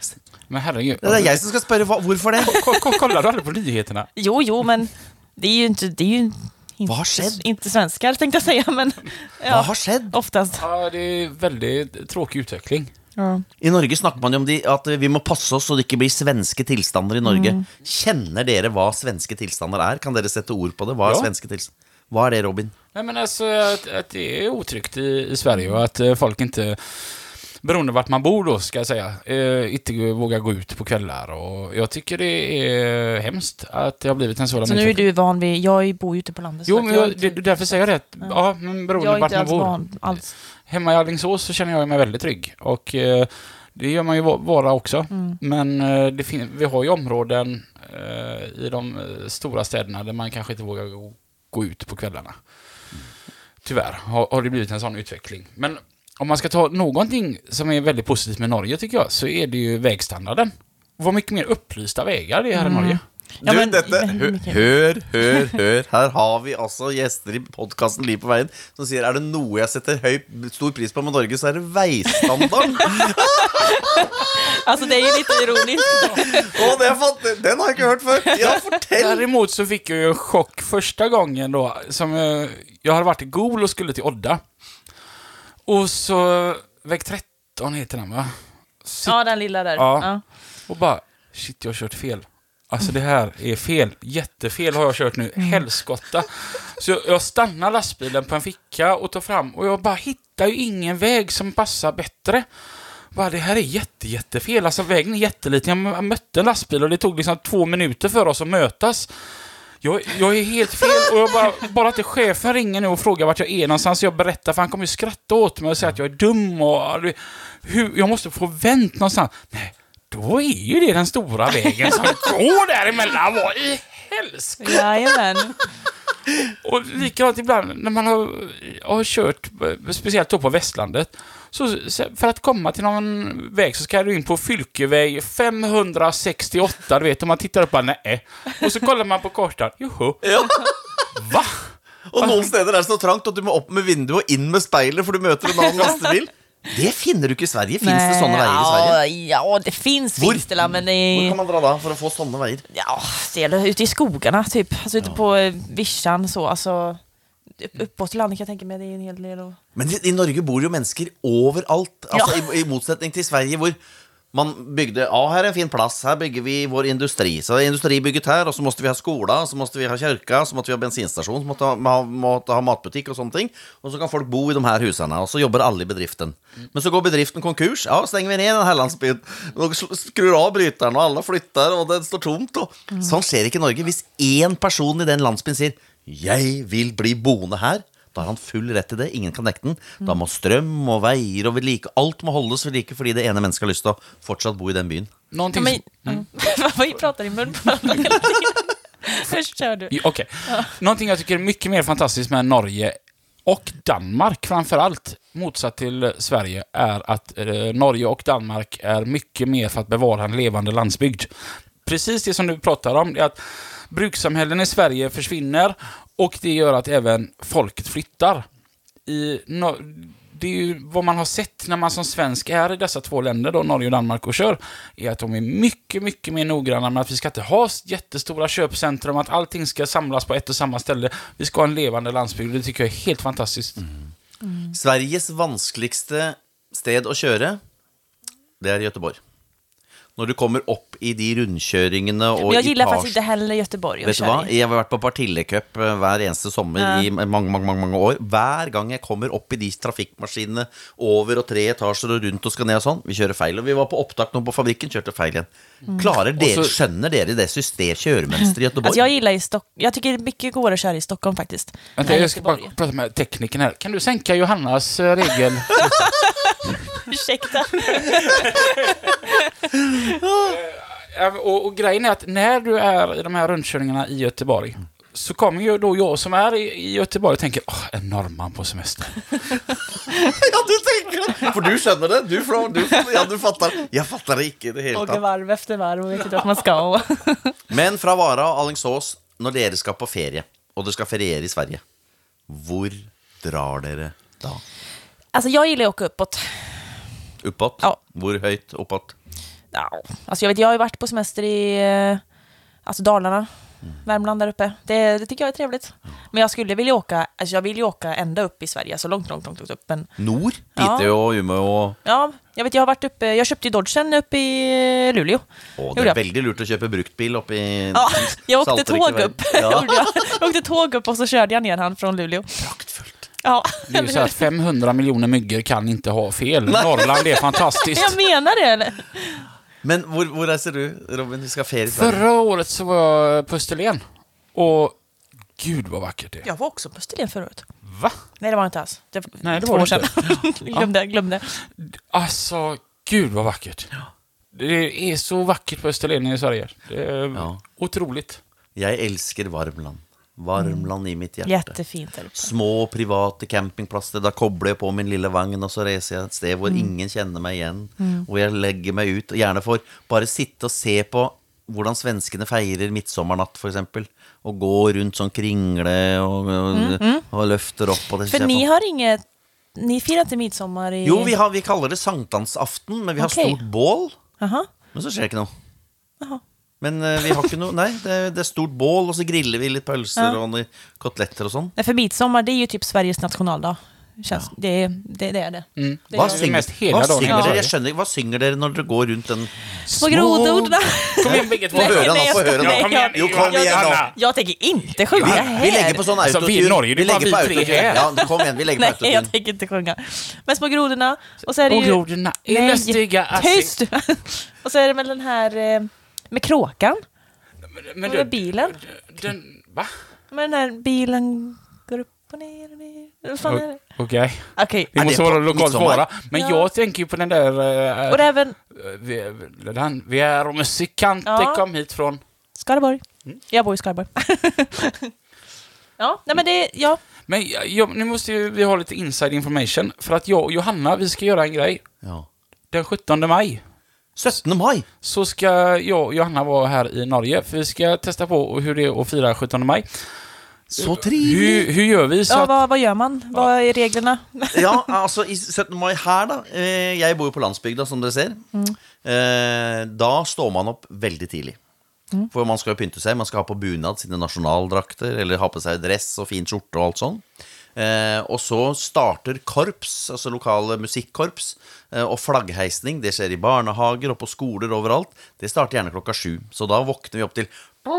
Men herregud. Det är jag som ska spöra varför det. Ko- ko- Kollar du aldrig på nyheterna? Jo, jo, men det är ju inte, det är ju inte, Vad har skett? inte svenskar tänkte jag säga, men ja, Vad har skett? oftast. Ja, det är väldigt tråkig utveckling. Ja. I Norge snakker man jo om de, at vi må passe oss så det ikke blir svenske tilstander i Norge. Mm. Kjenner dere hva svenske tilstander er? Kan dere sette ord på det? Hva er Ja. svenske tilstander? Hva er det, Robin? Nej, men alltså att, att det är otryggt i, i Sverige och att eh, folk inte, beroende vart man bor då ska jag säga, eh, inte vågar gå ut på kvällar. Och jag tycker det är hemskt att det har blivit en sådan Så nu är utveckling. du van vid, jag bor ju ute på landet. Jo, så men att jag, jag, det, det- därför säger jag det. Ja, men jag beroende är vart inte man alls bor. van alls. Hemma i Alingsås så känner jag mig väldigt trygg. Och eh, det gör man ju va- vara också. Mm. Men eh, det fin- vi har ju områden eh, i de eh, stora städerna där man kanske inte vågar gå, gå ut på kvällarna. Tyvärr har, har det blivit en sån utveckling. Men om man ska ta någonting som är väldigt positivt med Norge tycker jag, så är det ju vägstandarden. Vad mycket mer upplysta vägar det är här i Norge. Ja, du, men- dette, men- hør, hør, hør, hør. Her har vi altså gjester i podcasten Liv på veien som sier, er det noe jeg setter høy, stor pris på med Norge, så er det veistandarden. Alltså det är ju lite ironiskt. Åh, det er fant- den har jeg ikke hørt før. Ja, fortell. Däremot så fick jag ju en chock första gången då, som jag, jag hade varit i Gol och skulle till Odda. Och så, väg tretton heter den va? Sitt, Ja, den lilla där. Ja. Ja. Och bara, shit jag har kört fel. Alltså det här är fel, jättefel har jag kört nu, helskotta. Så jag, jag stannar lastbilen på en ficka och tar fram, och jag bara hittar ju ingen väg som passar bättre. Bara, det här är jätte, jättefel, alltså vägen är jätteliten. Jag mötte en lastbil och det tog liksom två minuter för oss att mötas. Jag, jag är helt fel, och jag bara, bara att chefen ringer nu och frågar vart jag är någonstans, jag berättar, för han kommer ju skratta åt mig och säga att jag är dum och hur, jag måste få vänt någonstans. Nej, då är ju det den stora vägen som går däremellan. Vad i helskotta? Jajamän. Och likadant ibland när man har, har kört, speciellt då på Västlandet, så för att komma till någon väg så ska du in på Fylkeväg femhundrasextioåtta, du vet, om man tittar upp bara, nej. Och så kollar man på kartan, joho. Ja. Va? Og noen steder er det så trangt at du må opp med vinduet og inn med speilet, for du møter en annen lastebil. Det finner du ikke i Sverige. Finns det sånne veier i Sverige? Ja, ja, det finns, Hvor? finns det där, men det Hvor är, kan man dra da for å få sånne veier? ja, det är ute i skogarna typ. Alltså ute på eh, Vischan så, alltså upp- uppåt till landet kan jag tänka mig, det är en hel del. Och... Men i, i Norge bor jo mennesker overalt. Altså, i, I motsetning til Sverige, hvor man bygde, ja, her er en fin plass, her bygger vi vår industri. Så er industri bygget her, og så måste vi ha skola, så måste vi ha kyrka, så måste vi ha bensinstasjon, så måtte ha, måtte ha matbutikk og sånne ting. Og så kan folk bo i de her husene, og så jobber alle i bedriften. Men så går bedriften konkurs, ja, stenger vi ned den her landsbyen, og skrur av bryteren, og alle flytter, og det står tomt. Og sånn skjer ikke i Norge. Hvis en person i den landsbyen sier, jeg vil bli boende her, da har han full rett til det, ingen kan nekte den. Da må strøm og veier og vedlike, alt må holdes ved like, fordi det ene mennesket har lyst til å fortsatt bo i den byen. Ja, Någonting men, som, vad pratar i mun på varandra hela tiden? Först kör du. Ja, okej. Någonting jag tycker är mycket mer fantastiskt med Norge och Danmark framförallt, motsatt till Sverige, är att eh, Norge och Danmark är mycket mer för att bevara en levande landsbygd. Precis det som du pratar om, är att brukssamhällen i Sverige försvinner, och det gör att även folket flyttar. I, no, det är ju vad man har sett när man som svensk är i dessa två länder, då, Norge och Danmark, och kör, är att de är mycket, mycket mer noggranna med att vi ska inte ha jättestora köpcentrum, att allting ska samlas på ett och samma ställe. Vi ska ha en levande landsbygd, det tycker jag är helt fantastiskt. Mm. Mm. Sveriges vanskeligste sted å kjøre, det er Göteborg. Når du kommer opp i de rundkjøringene og Men jag gillar i faktiskt inte heller Göteborg. och Vet du kör hva? i. Jeg har vært på Partille-cup eh, hver eneste sommer Ja. i mange, mange, mange, mange år. Hver gang jeg kommer opp i de trafikkmaskinene over og tre etasjer og rundt og skal ned og sånn, vi kjører feil. Og vi var på opptak nå på fabrikken, kjørte feil igjen. Klarer dere, Og så- skjønner dere det system, kjøremønster i Göteborg? Alltså jag gillar i Stock jag tycker det är mycket godare att köra i Stockholm faktiskt. Vänta, än jag ska bara Göteborg. prata med tekniken här. Kan du sänka Johannas eh, regel? Ursäkta. Ja, och, och grejen är att när du är i de här rundkörningarna i Göteborg, så kommer ju då jag som är i, i Göteborg och tänker, åh, en norrman på semester. Ja, du tenker det! For du skjønner det. Du, Flo, du, ja, du fatter. Jeg fatter det ikke i det hele Åker tatt. varv efter varv och vet inte vart man ska. Och... Men fra Vara og Alingsås, når dere skal på ferie, og dere skal feriere i Sverige, hvor drar dere da? Alltså jag gillar att åka uppåt. Uppåt? Ja. Hvor høyt oppåt? Ja, alltså jag vet, jag har ju varit på semester i eh, alltså Dalarna, mm. Värmland där uppe. Det, det tycker jag är trevligt. Mm. Men jag skulle vilja åka, alltså jag vill ju åka ända upp i Sverige, så långt, långt, långt, långt upp. Men, Nord, Piteå ja. och Umeå och... Ja, jag vet, jag har varit uppe, jag köpte ju Dodgen uppe i Luleå. Åh, det är väldigt lurt att köpa bruktbil uppe i... Ja, jag åkte Saltrike tåg upp. Ja. jag, jag åkte tåg upp och så körde jag ner han från Luleå. Praktfullt. Ja. Det är ju så att femhundra miljoner myggor kan inte ha fel. Norrland är fantastiskt. Jag menar det, eller? Men hvor, hvor reser du, Robin? Du ska ferie i Sverige. Förra året så var jag på Österlen. Och gud vad vackert det är. Jag var också på Österlen förut. Va? Nej, det var inte alls. Det var Nej, det två var år det sedan. glömde, glömde. Alltså, gud vad vackert. Det är så vackert på Österlen i Sverige. Det är Ja. otroligt. Jag älskar Värmland. Värmland i mitt hjärta. Jättefint där uppe. Små privata campingplatser. Där kopplar jag på min lilla vagn och så reser jag ett sted hvor ingen känner mig igen. Och jag lägger mig ut och gärna får bara sitta och se på hvordan svenskene feirer midsommarnatt for eksempel. Og gå rundt sånn kringle og, og, Mm, mm. og løfter opp. Og det För ser ni på. har inget, ni firar inte midsommar i... Jo, vi, har, vi kaller det sankthansaften, men vi har Okej. stort bål. Aha. Men så skjer det ikke noe. Aha. Men eh, vi har ikke noe, nei, det, det er stort bål, og så griller vi litt pølser Ja. og noen kotletter og sånn. Nej, för midsommar, det är ju typ Sveriges nationaldag. Känns, det, det, det är det. Mm. Det Hva är det synger, mest hela hva dagen synger i dere? Sverige. Jeg skjønner ikke, hva synger dere når dere går rundt den... Små grodorna. Kom igen, bägge två. Få høre nå, få høre nå. Nej, kom igen. Jo, kom igjen nå. Anna. Jag tänker inte sjunga Vi, här. vi legger på sånn Altså, vi i autotune. Norge, det er bare legger på vi tre autotune. her. Ja, kom igjen, vi legger på Nej, jag autotune. tänker inte sjunga. Men Små grodorna. Och så är det Och ju... grodorna är lustiga att se. Tyst! Och så är det väl den här eh, med kråkan. Men Och med bilen. Den, va? Men den här bilen går upp och ner och ner. Vad fan är det? Okej. Okej. Det Är måste det vara på lokalt midsommar? vara. Men Ja. jag tänker ju på den där... eh, Och det är även vi, den, vi är musikanter, Ja. kom hit från... Skaraborg. Jag bor i Skaraborg. Ja, nej men det, ja. Men jag, jag, nu måste ju vi ha lite inside information. För att jag och Johanna, vi ska göra en grej. Ja. Den sjuttonde maj syttende maj. så ska jag och Johanna vara här i Norge. För vi ska testa på hur det är att fira sjuttonde maj. Så trivelig. Hur, hur gör vi så Ja, att... vad, vad gör man? Vad är reglerna? Ja, altså i syttende mai her da eh, Jeg bor jo på landsbygda, som dere ser. eh, Da står man opp veldig tidlig. For man skal jo pynte seg. Man skal ha på bunad sine nasjonaldrakter, eller ha på seg dress og fin skjorte og alt sånn. eh, Og så starter korps, altså lokale musikkorps, eh, og flaggheisning. Det skjer i barnehager og på skoler overalt. Det starter gjerne klokka sju. Så da våkner vi opp til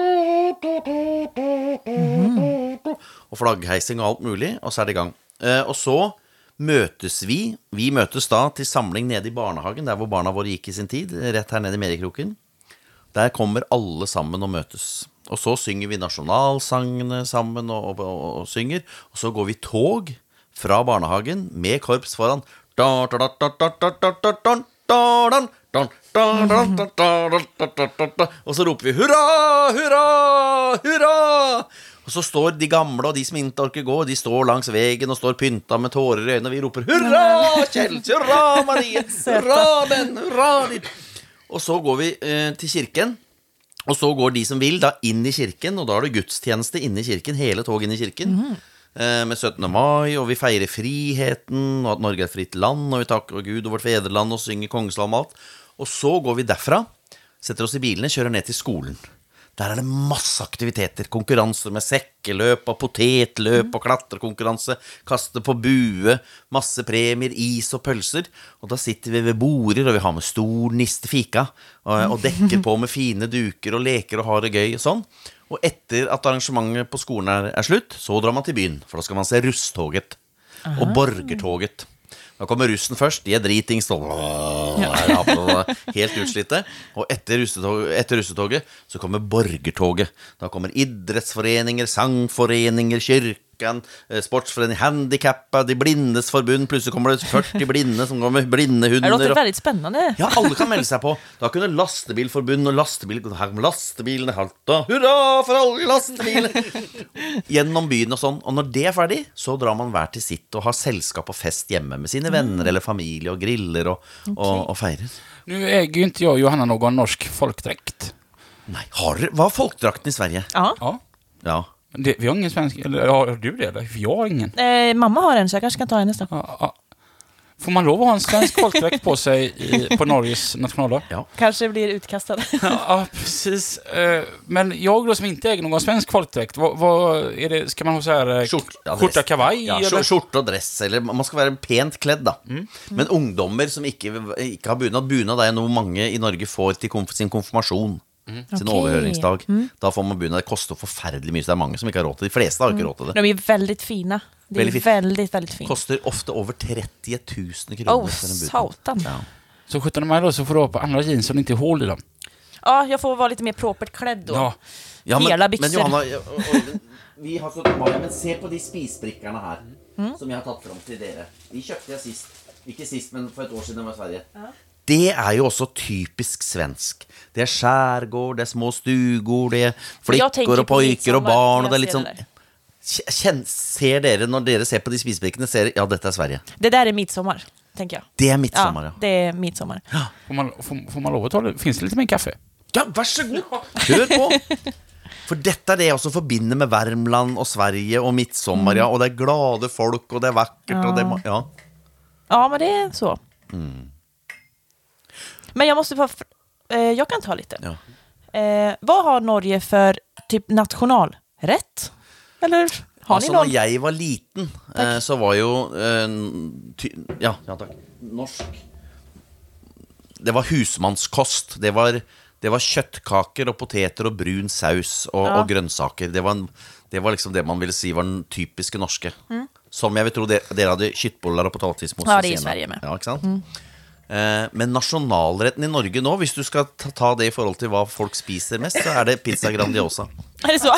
og flaggheising og alt mulig, og så er det i gang. eh, Og så møtes vi. Vi møtes da til samling nede i barnehagen, der hvor barna våre gikk i sin tid, rett her nede i Mediekroken. Der kommer alle sammen og møtes. Og så synger vi nasjonalsangene sammen og, og, og, og synger. Og så går vi tog fra barnehagen med korps foran. Da, da, da, da, da, da, da, da, da, da, da, da, da, da, da, da, da, da, da. Og så roper vi hurra, hurra, hurra. Og så står de gamle og de som ikke orker gå, de står langs vegen og står pynta med tårer i øynene, og vi roper hurra, Kjels, hurra, Marie, hurra den, hurra ditt. Og så går vi eh, til kirken. Og så går de som vil da inn i kirken, og da er det gudstjeneste inne i kirken, hele tog inn i kirken, eh, med syttende mai, og vi feirer friheten, og at Norge er et fritt land, og vi takker Gud og vårt fedreland, og synger kongeslam og alt. Og så går vi derfra, setter oss i bilene, kjører ned til skolen. Der er det masse aktiviteter, konkurranser med sekkeløp og potetløp og klatrekonkurranse, kaste på bue, masse premier, is og pølser. Og da sitter vi ved border, og vi har med stor nistefika, og, og dekker på med fine duker og leker og har det gøy og sånn. Og etter at arrangementet på skolen er, er slutt, så drar man til byen, for da skal man se russtoget og borgertoget. Da kommer russen først, de er dritings, helt utslitte. Og etter russetoget, etter russetoget så kommer borgertoget. Da kommer idrettsforeninger, sangforeninger, kyrken, sportsforening, handicappa, de blindes forbund. Plutselig kommer det førti blinde som går med blinde Det hunder. låter väldigt spännande. Ja, alle kan melde seg på. Da kunne lastebilforbund og lastebil, her med lastebilene halta. Hurra for alle lastebiler! Gjennom byen og sånn. Og når det er ferdig, så drar man hver til sitt og har selskap og fest hjemme med sine venner eller familie og griller og, og, og feirer. Nu äger ju inte jag och Johanna någon norsk folkdräkt. Nei, har dere, hva er folkdrakten i Sverige? Ja. Ja. Ja. Det, vi har ingen svensk... Eller har du det? Eller? För jag har ingen. Eh, mamma har en, så jag kanske kan ta en nästa. Ja, ja. Får man lov att ha en svensk folkdräkt på sig i, på Norges nationaldag? Ja. Kanske blir utkastad. Ja, precis. Eh, Men jag då som inte äger någon svensk folkdräkt, vad, vad är det, ska man ha så här eh, Skjort, ja, skjorta, dress. kavaj? Ja, eller? skjorte og dress, eller man skal være pent kledd da. Men ungdommer som ikke, ikke har bunad, bunad er noe mange i Norge får til konf sin konfirmasjon, sin Ok. overhøringsdag. Da får man bunad, det koster forferdelig mye, så det er mange som ikke har råd til det. De fleste har ikke råd til det. De är väldigt fina. Det är Väldigt väldigt, fint. väldigt, väldigt fint. Koster ofte over tretti tusen kroner Oh, for en bunad. satan. Ja. Så sjuttonde maj då så får du ha på andra jeans som inte är hål i dem. Ja, jag får vara lite mer propert klädd då. Ja. Ja, men, Hela byxor. men Johanna, ja, og- og- vi har sånn, Maja, men se på de spisbrikkerne her, som jeg har tatt frem til dere. De kjøpte jeg sist, ikke sist, men for et år siden jeg var i Sverige. Det er jo også typisk svensk. Det er skärgård, det er små stugor, det er jag tänker flickor og på pojker og midsommar barn, när og det er jag litt ser sånn... det där. Kjenn, ser dere, når dere ser på de spisbrikkene, ser dere, ja, dette er Sverige. Det där är midsommar, tänker jag. Det er midsommar, Ja, ja. det är midsommar. Får man, får, får man lov att ta det? Finns det lite mer kaffe? Ja, vær så god. Hør på. For dette er det jeg også forbinder med Värmland og Sverige og midsommar, ja. Og det er glade folk, og det er vakkert, og det er... ma- Ja. Ja, men det är så. Men jag måste bara... f- Eh, jag kan ta lite. Ja. Eh, vad har Norge för typ nationalrätt? Eller har Altså, ni når någon? jeg var liten, eh, så var jo eh, ty ja, ja, takk. Norsk. Det var husmannskost. Det var, det var kjøttkaker og poteter og brun saus og, Ja. og grønnsaker. Det var, en, det var liksom det man ville si var den typiske norske. Som jeg vil tro dere, dere hadde kjøttboller og potatismos. Ja, og det er i senap. Sverige med. Ja, ikke sant? Eh, men nasjonalretten i Norge nå, hvis du skal ta, ta det i forhold til hva folk spiser mest, så er det pizza Grandiosa. Är det så?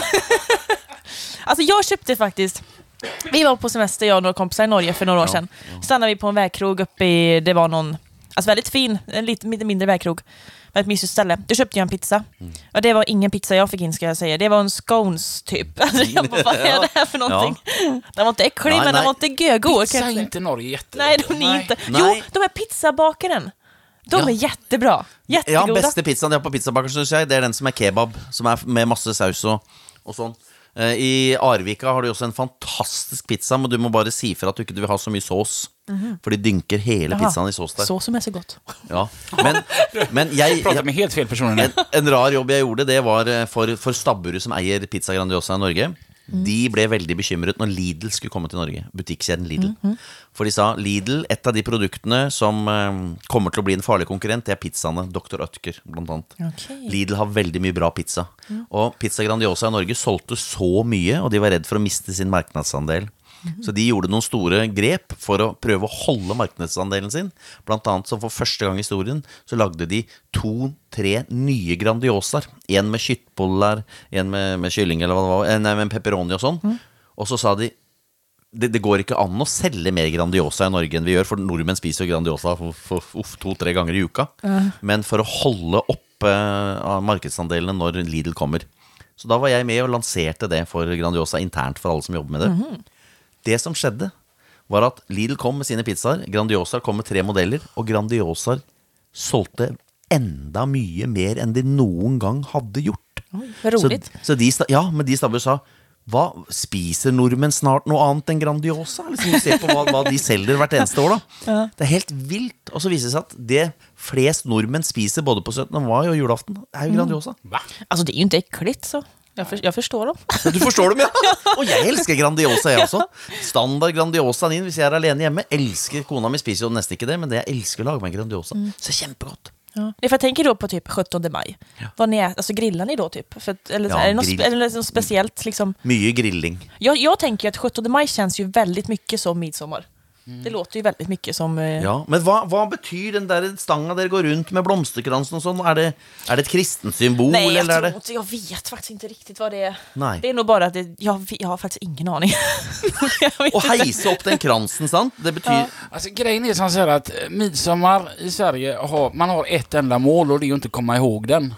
Alltså jag köpte faktiskt... Vi var på semester, jag och några kompisar i Norge för några år sedan. Stannade vi på en vägkrog uppe i... Det var någon... Alltså väldigt fin, en lite lite mindre vägkrog. Ett mysigt ställe. Då köpte jag en pizza. Och det var ingen pizza jag fick in, ska jag säga. Det var en scones typ. Alltså jag bara, vad är det här för någonting? Den var inte äcklig, Nej, men den nej. var inte gögod. Pizza kan är jag säga. inte Norge jätte. Nej, de är inte. Jo, Nej. de är pizzabakaren. De Ja. är jättebra. Ja, Jättegoda. beste pizzaen de har på pizzabakeren, synes jeg, det er den som er kebab, som er med masse saus og, og sånn. Eh, I Arvika har de også en fantastisk pizza, men du må bare si fra at du ikke vil ha så mye sås. For de dynker hele Jaha. pizzaen i sås der. Så som är så gott. Ja. Men, men jeg, Pratar jeg med helt fel personer nu. en, en rar jobb jeg gjorde, det var eh, for, for Stabburet som eier Pizza Grandiosa i Norge. De ble veldig bekymret når Lidl skulle komme til Norge. Butikkjeden Lidl. For de sa Lidl, et av de produktene som eh, kommer til å bli en farlig konkurrent, det er pizzaene. doktor Oetker, blant annet. Ok. Lidl har veldig mye bra pizza. Og Pizza Grandiosa i Norge solgte så mye, og de var redd for å miste sin markedsandel. Så de gjorde noen store grep for å prøve å holde markedsandelen sin. Blant annet så for første gang i historien så lagde de to-tre nye Grandiosaer. En med kjøttboller, en med, med kylling eller hva det var, en med pepperoni og sånn. Og så sa de det, det går ikke an å selge mer Grandiosa i Norge enn vi gjør, for nordmenn spiser jo Grandiosa for, for, uff, to-tre ganger i uka. Men for å holde oppe uh, markedsandelene når Lidl kommer. Så da var jeg med og lanserte det for Grandiosa internt for alle som jobber med det. Det som skjedde var at Lidl kom med sine pizzaer, Grandiosa kom med tre modeller, og Grandiosa solgte enda mye mer enn de noen gang hadde gjort. Vad Så, roligt. så de, sta- ja, men de stabber sa, hva, spiser nordmenn snart noe annet enn Grandiosa? Liksom, vi ser på hva, hva de selger hvert eneste år da. Det er helt vilt. Og så viser det seg at det flest nordmenn spiser både på syttende mai og julaften, er jo Grandiosa. Va? Alltså det är ju inte äckligt så. Jag, för, jag förstår dem. Du forstår dem, ja. Og jeg elsker Grandiosa, jeg også. Standard Grandiosa din, hvis jeg er alene hjemme. Elsker, kona mi spiser jo nesten ikke det, men det jeg elsker å lage med Grandiosa. Så kjempegodt. Ja. Det är för jag tänker då på typ sjuttonde maj. Vad ni är, alltså grillar ni då typ? För, att- eller, så- Ja, är det något, grill. spe- eller något speciellt liksom? Mye grilling. Jag, jag tänker ju att sjuttonde maj känns ju väldigt mycket som midsommar. Det låter ju väldigt mycket som... eh, Ja, men hva, hva betyr den der stanga dere går rundt med blomsterkransen og sånn? Er det, er det et kristent symbol, Nej, jag, eller er tror det... inte, jag vet faktiskt inte riktigt vad det är. Nej. Det är nog bara att det, jag, jag har faktiskt ingen aning. Jag vet Å inte. heise opp den kransen, sant? Det betyr... Alltså grejen är som så här att eh, midsommar i Sverige har, man har ett enda mål och det är ju inte att komma ihåg den.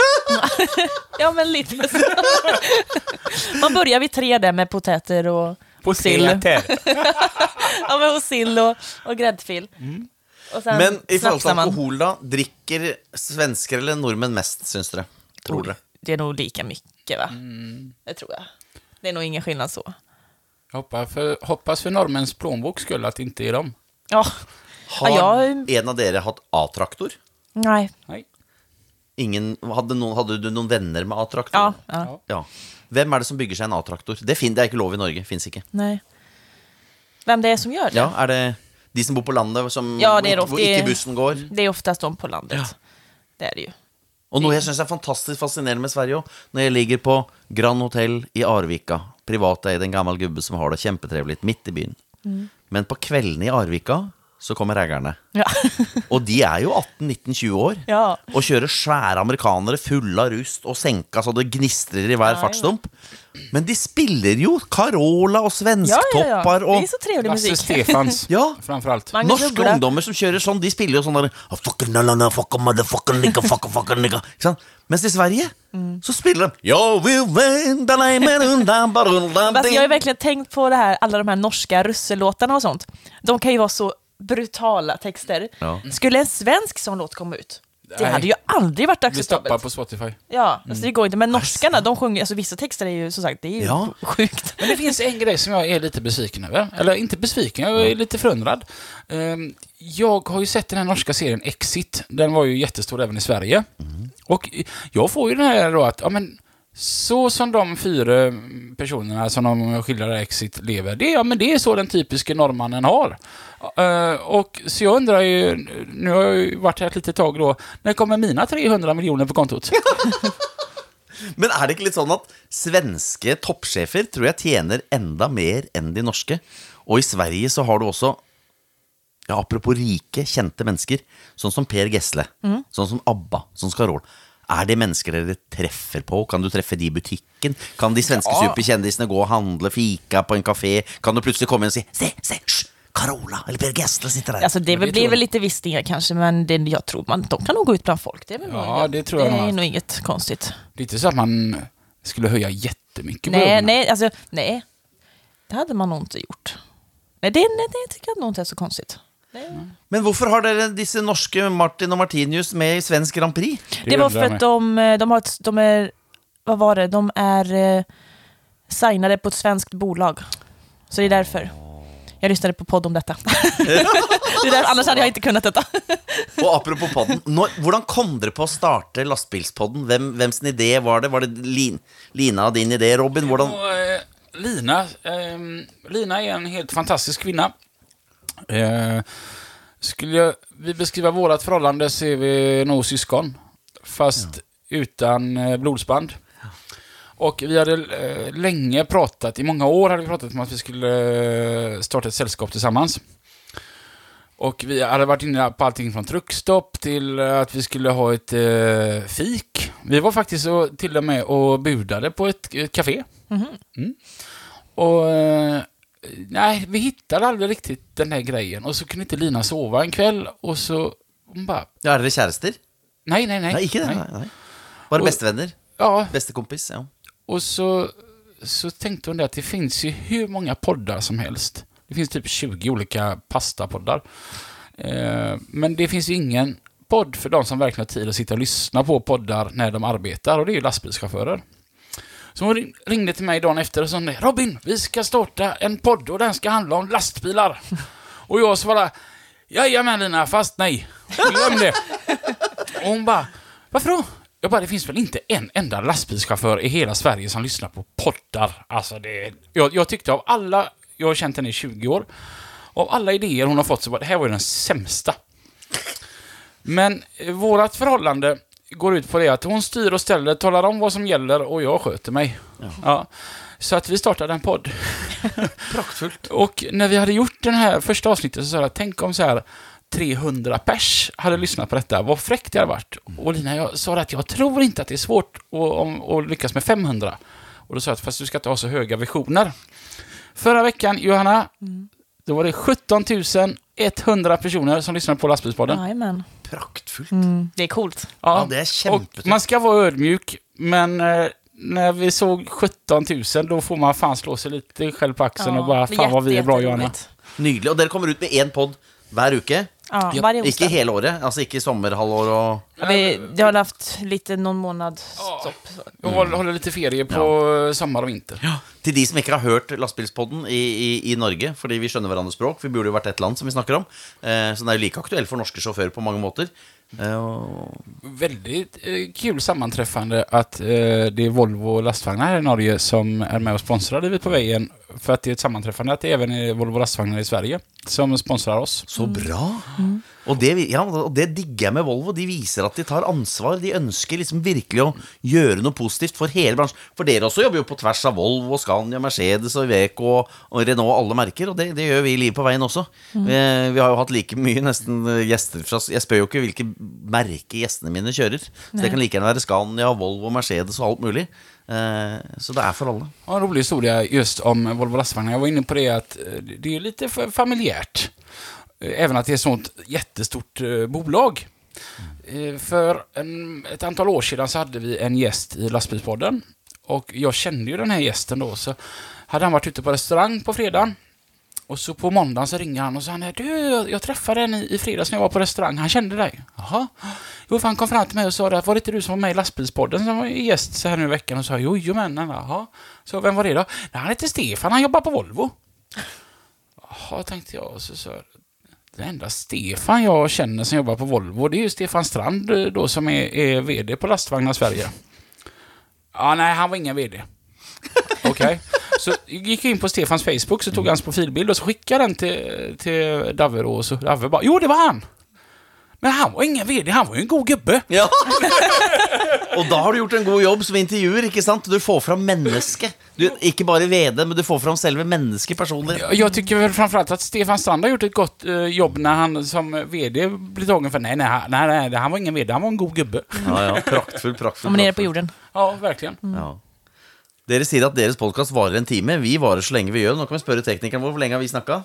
Ja, men lite så. Man börjar vid tre där med potäter och sill. Ja, men och sill och, och gräddfil. Och sen Men i forhold til snapsar man. alkohol da, drikker svensker eller nordmenn mest, syns dere? Tror dere? Det är nog lika mycket, va? Det tror jag. Det är nog ingen skillnad så. Jag hoppas för, hoppas för norrmäns plånbok skulle att det inte är dem. Ja, Har Ja, jag- en av dere hatt A-traktor? Nej. Nej. Ingen, hadde, noen, hadde du noen venner med A-traktor? Ja, ja. Ja. Hvem er det som bygger seg en A-traktor? Det, fin, det er ikke lov i Norge, finnes ikke. Nej. Vem det är som gör det? Ja, er det de som bor på landet, som, Ja, det er hvor, det hvor ofte- ikke bussen går? Det är oftast de på landet. Ja. Det är det ju. Og noe jeg synes er fantastisk fascinerende med Sverige også, når jeg ligger på Grand Hotel i Arvika, privateid, en gammel gubbe som har det kjempetrevligt midt i byen. Mm. Men på kveldene i Arvika, så kommer rægerne. Ja. Og de er jo atten nitten tjue år. Ja. Og kjører svære amerikanere fulle av rust og senka så det gnistrer i hver Ja, fartsdump. Men de spiller jo Carola og Ja, ja, ja. svensktoppar Det og är så trevlig Lasse musik. Stefans, Ja. framförallt. Magnus norske Uggla. ungdommer som kjører sånn, de spiller jo sånn der "Ah, fucking la, la, la, fucking motherfucking nigga, fucking fucking nigga." Ikke sant? Mens i Sverige så spiller de "Jag vill vända dig med undan barullan." Alltså, jag har ju verkligen tänkt på det här, alla de här norska russelåtarna och sånt. De kan ju vara så brutala texter. Ja. Skulle en svensk sån låt komma ut? Det Nej. hade ju aldrig varit Vi stoppar acceptabelt. på Spotify. Ja, alltså det går inte. Men norskarna, de sjunger, alltså vissa texter är ju som sagt, det är ju Ja. sjukt. Men det finns en grej som jag är lite besviken över. Eller inte besviken, jag är lite förundrad. Ehm, Jag har ju sett den här norska serien Exit. Den var ju jättestor även i Sverige. Och jag får ju den här då att, ja men, så som de fyra personerna som de skildrar Exit lever, det, ja, men det är så den typiska norrmannen har. Uh, och så jag undrar ju, nu har jag ju varit här ett litet tag då, när kommer mina trehundra miljoner på kontot? Men er det ikke litt sånn at svenske toppsjefer tror jeg tjener enda mer enn de norske? Og i Sverige så har du også, ja, apropos rike, kjente mennesker, sånn som Per Gessle, sånn som Abba, sånn som Carola. Er det mennesker dere treffer på? Kan du treffe de i butikken? Kan de svenske Ja. superkjendisene gå og handle fika på en kafé? Kan du plutselig komme inn og si Se, se, hysj, Carola eller Per Gessle sitter der. Alltså det, det blir tror jag. väl lite visningar kanske, men det, jag tror man, de kan nog gå ut bland folk. Det är väl Ja, nog, det tror jag det nog är att- nog inget konstigt. Det är inte så att man skulle höja jättemycket på Nej, ögonen. nej, alltså nej. Det hade man nog inte gjort. Nej, det, nej, det tycker jag nog inte är så konstigt. Det, Men hvorfor har dere disse norske Martin og Martinius med i svensk Grand Prix? det var undrar för jag att de, eh, de har ett, de är, vad var det, de är eh, signade på ett svenskt bolag. Så det är därför. Jag lyssnade på podd om detta. det är där, annars hade jag inte kunnat detta. Og apropos podden, når, hvordan kom dere på å starte lastbilspodden? Hvem, hvem sin idé var det? Var det Lin, Lina din idé, Robin? Hvordan? Och, eh, Lina, ehm, Lina är en helt fantastisk kvinna. Eh, skulle jag, vi beskriva vårat förhållande så är vi nog syskon. Fast utan eh, blodsband. Och vi hade eh, länge pratat, i många år hade vi pratat om att vi skulle eh, starta ett sällskap tillsammans. Och vi hade varit inne på allting från truckstopp till eh, att vi skulle ha ett eh, fik. Vi var faktiskt så, till och med och budade på ett, ett café. Mm. Och eh, nej, vi hittade aldrig riktigt den här grejen. Och så kunde inte Lina sova en kväll. Och så hon bara, Ja, er dere kjærester? nej, nej, nej. Nei, ikke det. nej. Nei, nei. Bare Og- bestevenner? Ja, Bestekompis, ja. och så, så tänkte hon det att det finns ju hur många poddar som helst. Det finns typ tjugo olika pastapoddar. Eh, men det finns ju ingen podd för de som verkligen har tid att sitta och lyssna på poddar när de arbetar. Och det är ju lastbilschaufförer. Så hon ring- ringde till mig dagen efter och sa Robin, vi ska starta en podd och den ska handla om lastbilar. Och jag svarade, jajamän Lina, fast nej. Glöm det. Och hon bara, varför då? Jag bara, det finns väl inte en enda lastbilschaufför i hela Sverige som lyssnar på poddar. Alltså det, jag, jag tyckte av alla, jag har känt henne i tjugo år, av alla idéer hon har fått så var det här var ju den sämsta. Men eh, vårat förhållande går ut på det att hon styr och ställer, talar om vad som gäller och jag sköter mig. Ja. Ja. Så att vi startade en podd. Praktfullt. Och när vi hade gjort den här första avsnittet så sa jag, tänk om så här trehundra pers hade lyssnat på detta. Vad fräckt det hade varit. Och Lina, jag sa att jag tror inte att det är svårt att, om, att lyckas med femhundra. Och då sa jag att fast du ska inte ha så höga visioner. Förra veckan, Johanna, mm. då var det sjutton tusen etthundra personer som lyssnade på lastbilspodden. Jajamän. Praktfullt. Mm, det är coolt. Ja, Ja, det är kämpetufft. och man ska vara ödmjuk, men eh, när vi såg sjutton tusen då får man fan slå sig lite själv på axeln och bara, fan vad vi är bra, Johanna. Nydelig. Og dere kommer ut med én podd hver uke. Ja, varje onsdag. Ikke hele året, alltså ikke sommerhalvår och... Ja, vi, jag har haft lite någon månad stopp. Jag håller, håller lite ferie på sommar och vinter. Ja. Till de som inte har hört lastbilspodden i, i, i Norge, fordi vi skjønner hverandres språk, vi burde jo vært et land som vi snakker om, eh, så det är ju lika aktuellt för norska chaufförer på många måter. Eh, och... Väldigt eh, kul sammanträffande att eh, det är Volvo lastvagnar här i Norge som är med och sponsrar Livet på vägen, för att det är ett sammanträffande att det även är Volvo lastvagnar i Sverige som sponsrar oss. Så bra. Mm. Och det, ja, och det digger jag med Volvo. De visar att de tar ansvar. De önskar liksom verkligen att göra något positivt för hela branschen. För det också jobbar ju på tvärs av Volvo, Scania, Mercedes och Iveco och, och Renault och alla märken. Och det, det gör vi i Liv på vägen också. Mm. Vi, vi har ju haft lika mycket nästan gäster. Från, jag spör ju inte vilka märken gästerna mina körer. Så Nej. Det kan lika gärna vara Scania, Volvo, Mercedes och allt möjligt. Så det är för alla. Ja, en rolig historia just om Volvo lastvagnar. Jag var inne på det att det är lite för familjärt. Även att det är ett sånt jättestort eh, bolag. Mm. Eh, för en, ett antal år sedan så hade vi en gäst i lastbilspodden. Och jag kände ju den här gästen då. Så hade han varit ute på restaurang på fredagen. Och så på måndagen så ringde han och sa: du, jag, jag träffade en i, i fredags när jag var på restaurang. Han kände dig. Jaha. Jo, för han kom fram till mig och sa att var det inte du som var med i lastbilspodden som var gäst så här nu i veckan? Och sa: jo, jo men, jaha. Så vem var det då? Nej, han heter Stefan, han jobbar på Volvo. Jaha, tänkte jag. Och så sa det enda Stefan jag känner som jobbar på Volvo, det är ju Stefan Strand då, som är, är vd på Lastvagnar Sverige. Ja, nej, han var ingen vd. Okej. Okay. Så gick jag in på Stefans Facebook, så tog han hans profilbild och så skickade den till, till Davve då, och så Davve bara: jo, det var han. Men han var ingen vd, han var ju en god gubbe. Ja. Och då har du gjort en god jobb som intervjuer, inte sant? Du får fram människa. Du inte bara vd, men du får fram själva människopersoner. Jag, jag tycker väl framförallt att Stefan Strand har gjort ett gott uh, jobb när han som vd blir tagen för nej, nej, nej, nej, han var ingen vd, han var en god gubbe. Ja, ja, praktfull, praktfull. Om man är på jorden. Ja, verkligen. Mm. Ja. Dere säger att deras podcast varar en timme. Vi varar så länge vi gör. Nu kan vi spöra teknikern hur länge har vi snackat?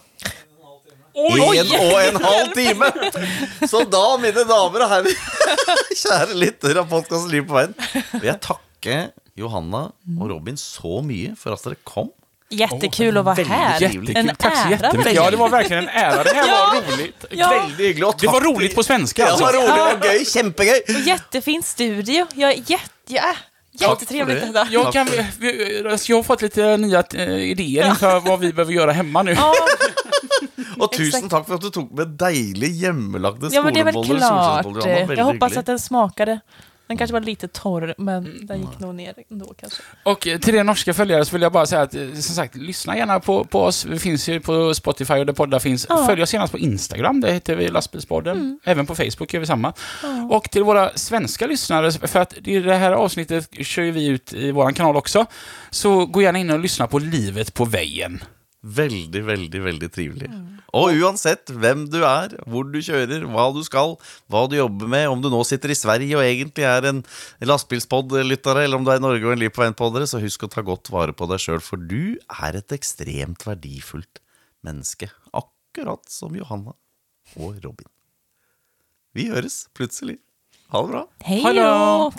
Oj! En och en halv timme. Så då, mina damer och herrar, kära lyttere av podcasten Liv på vägen, vill jag tacka Johanna och Robin så mycket för att det kom. Jättekul att vara här. Jättekul. En Tack så ära. jättemycket. Ja, det var verkligen en ära. Det här Ja. var roligt. Ja. Väldigt glad. Det var roligt på svenska. Ja, Alltså. det var roligt och göj, kämpegöj. Och jättefin studio. Jag är jätte, ja, jättetrevligt det. detta. Jag, kan, vi, vi, jag har fått lite nya äh, idéer inför vad vi behöver göra hemma nu. Ja. Och tusen tack för att du tog med dejlig hemmelagda Ja, men det är väl skolbollar, klart. solskensbollar, Johanna. Jag hoppas hyggelig. att den smakade. Den kanske var lite torr, men den gick nog ner ändå kanske. Och eh, till de norska följare så vill jag bara säga att, eh, som sagt, lyssna gärna på, på oss. Vi finns ju på Spotify och där poddar finns. Ja. Följ oss senast på Instagram, det heter vi Lastbilspodden. Mm. Även på Facebook gör vi samma. Ja. Och till våra svenska lyssnare, för att i det här avsnittet kör vi ut i våran kanal också, så gå gärna in och lyssna på Livet på vägen. Väldigt, väldigt, väldigt trivelig. Mm. Och oavsett vem du är, var du kör, vad du ska, vad du jobbar med, om du nu sitter i Sverige och egentligen är en lastbilspodd-lyttare, eller om du är i Norge och en Liv på vägen-poddare, så husk att ta gott vare på dig själv, för du är ett extremt värdefullt människa, akkurat som Johanna och Robin. Vi hörs plötsligt. Ha det bra. Hej Hej då!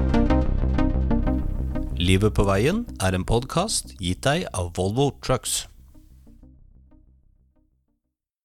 Livet på veien er en podcast gitt deg av Volvo Trucks.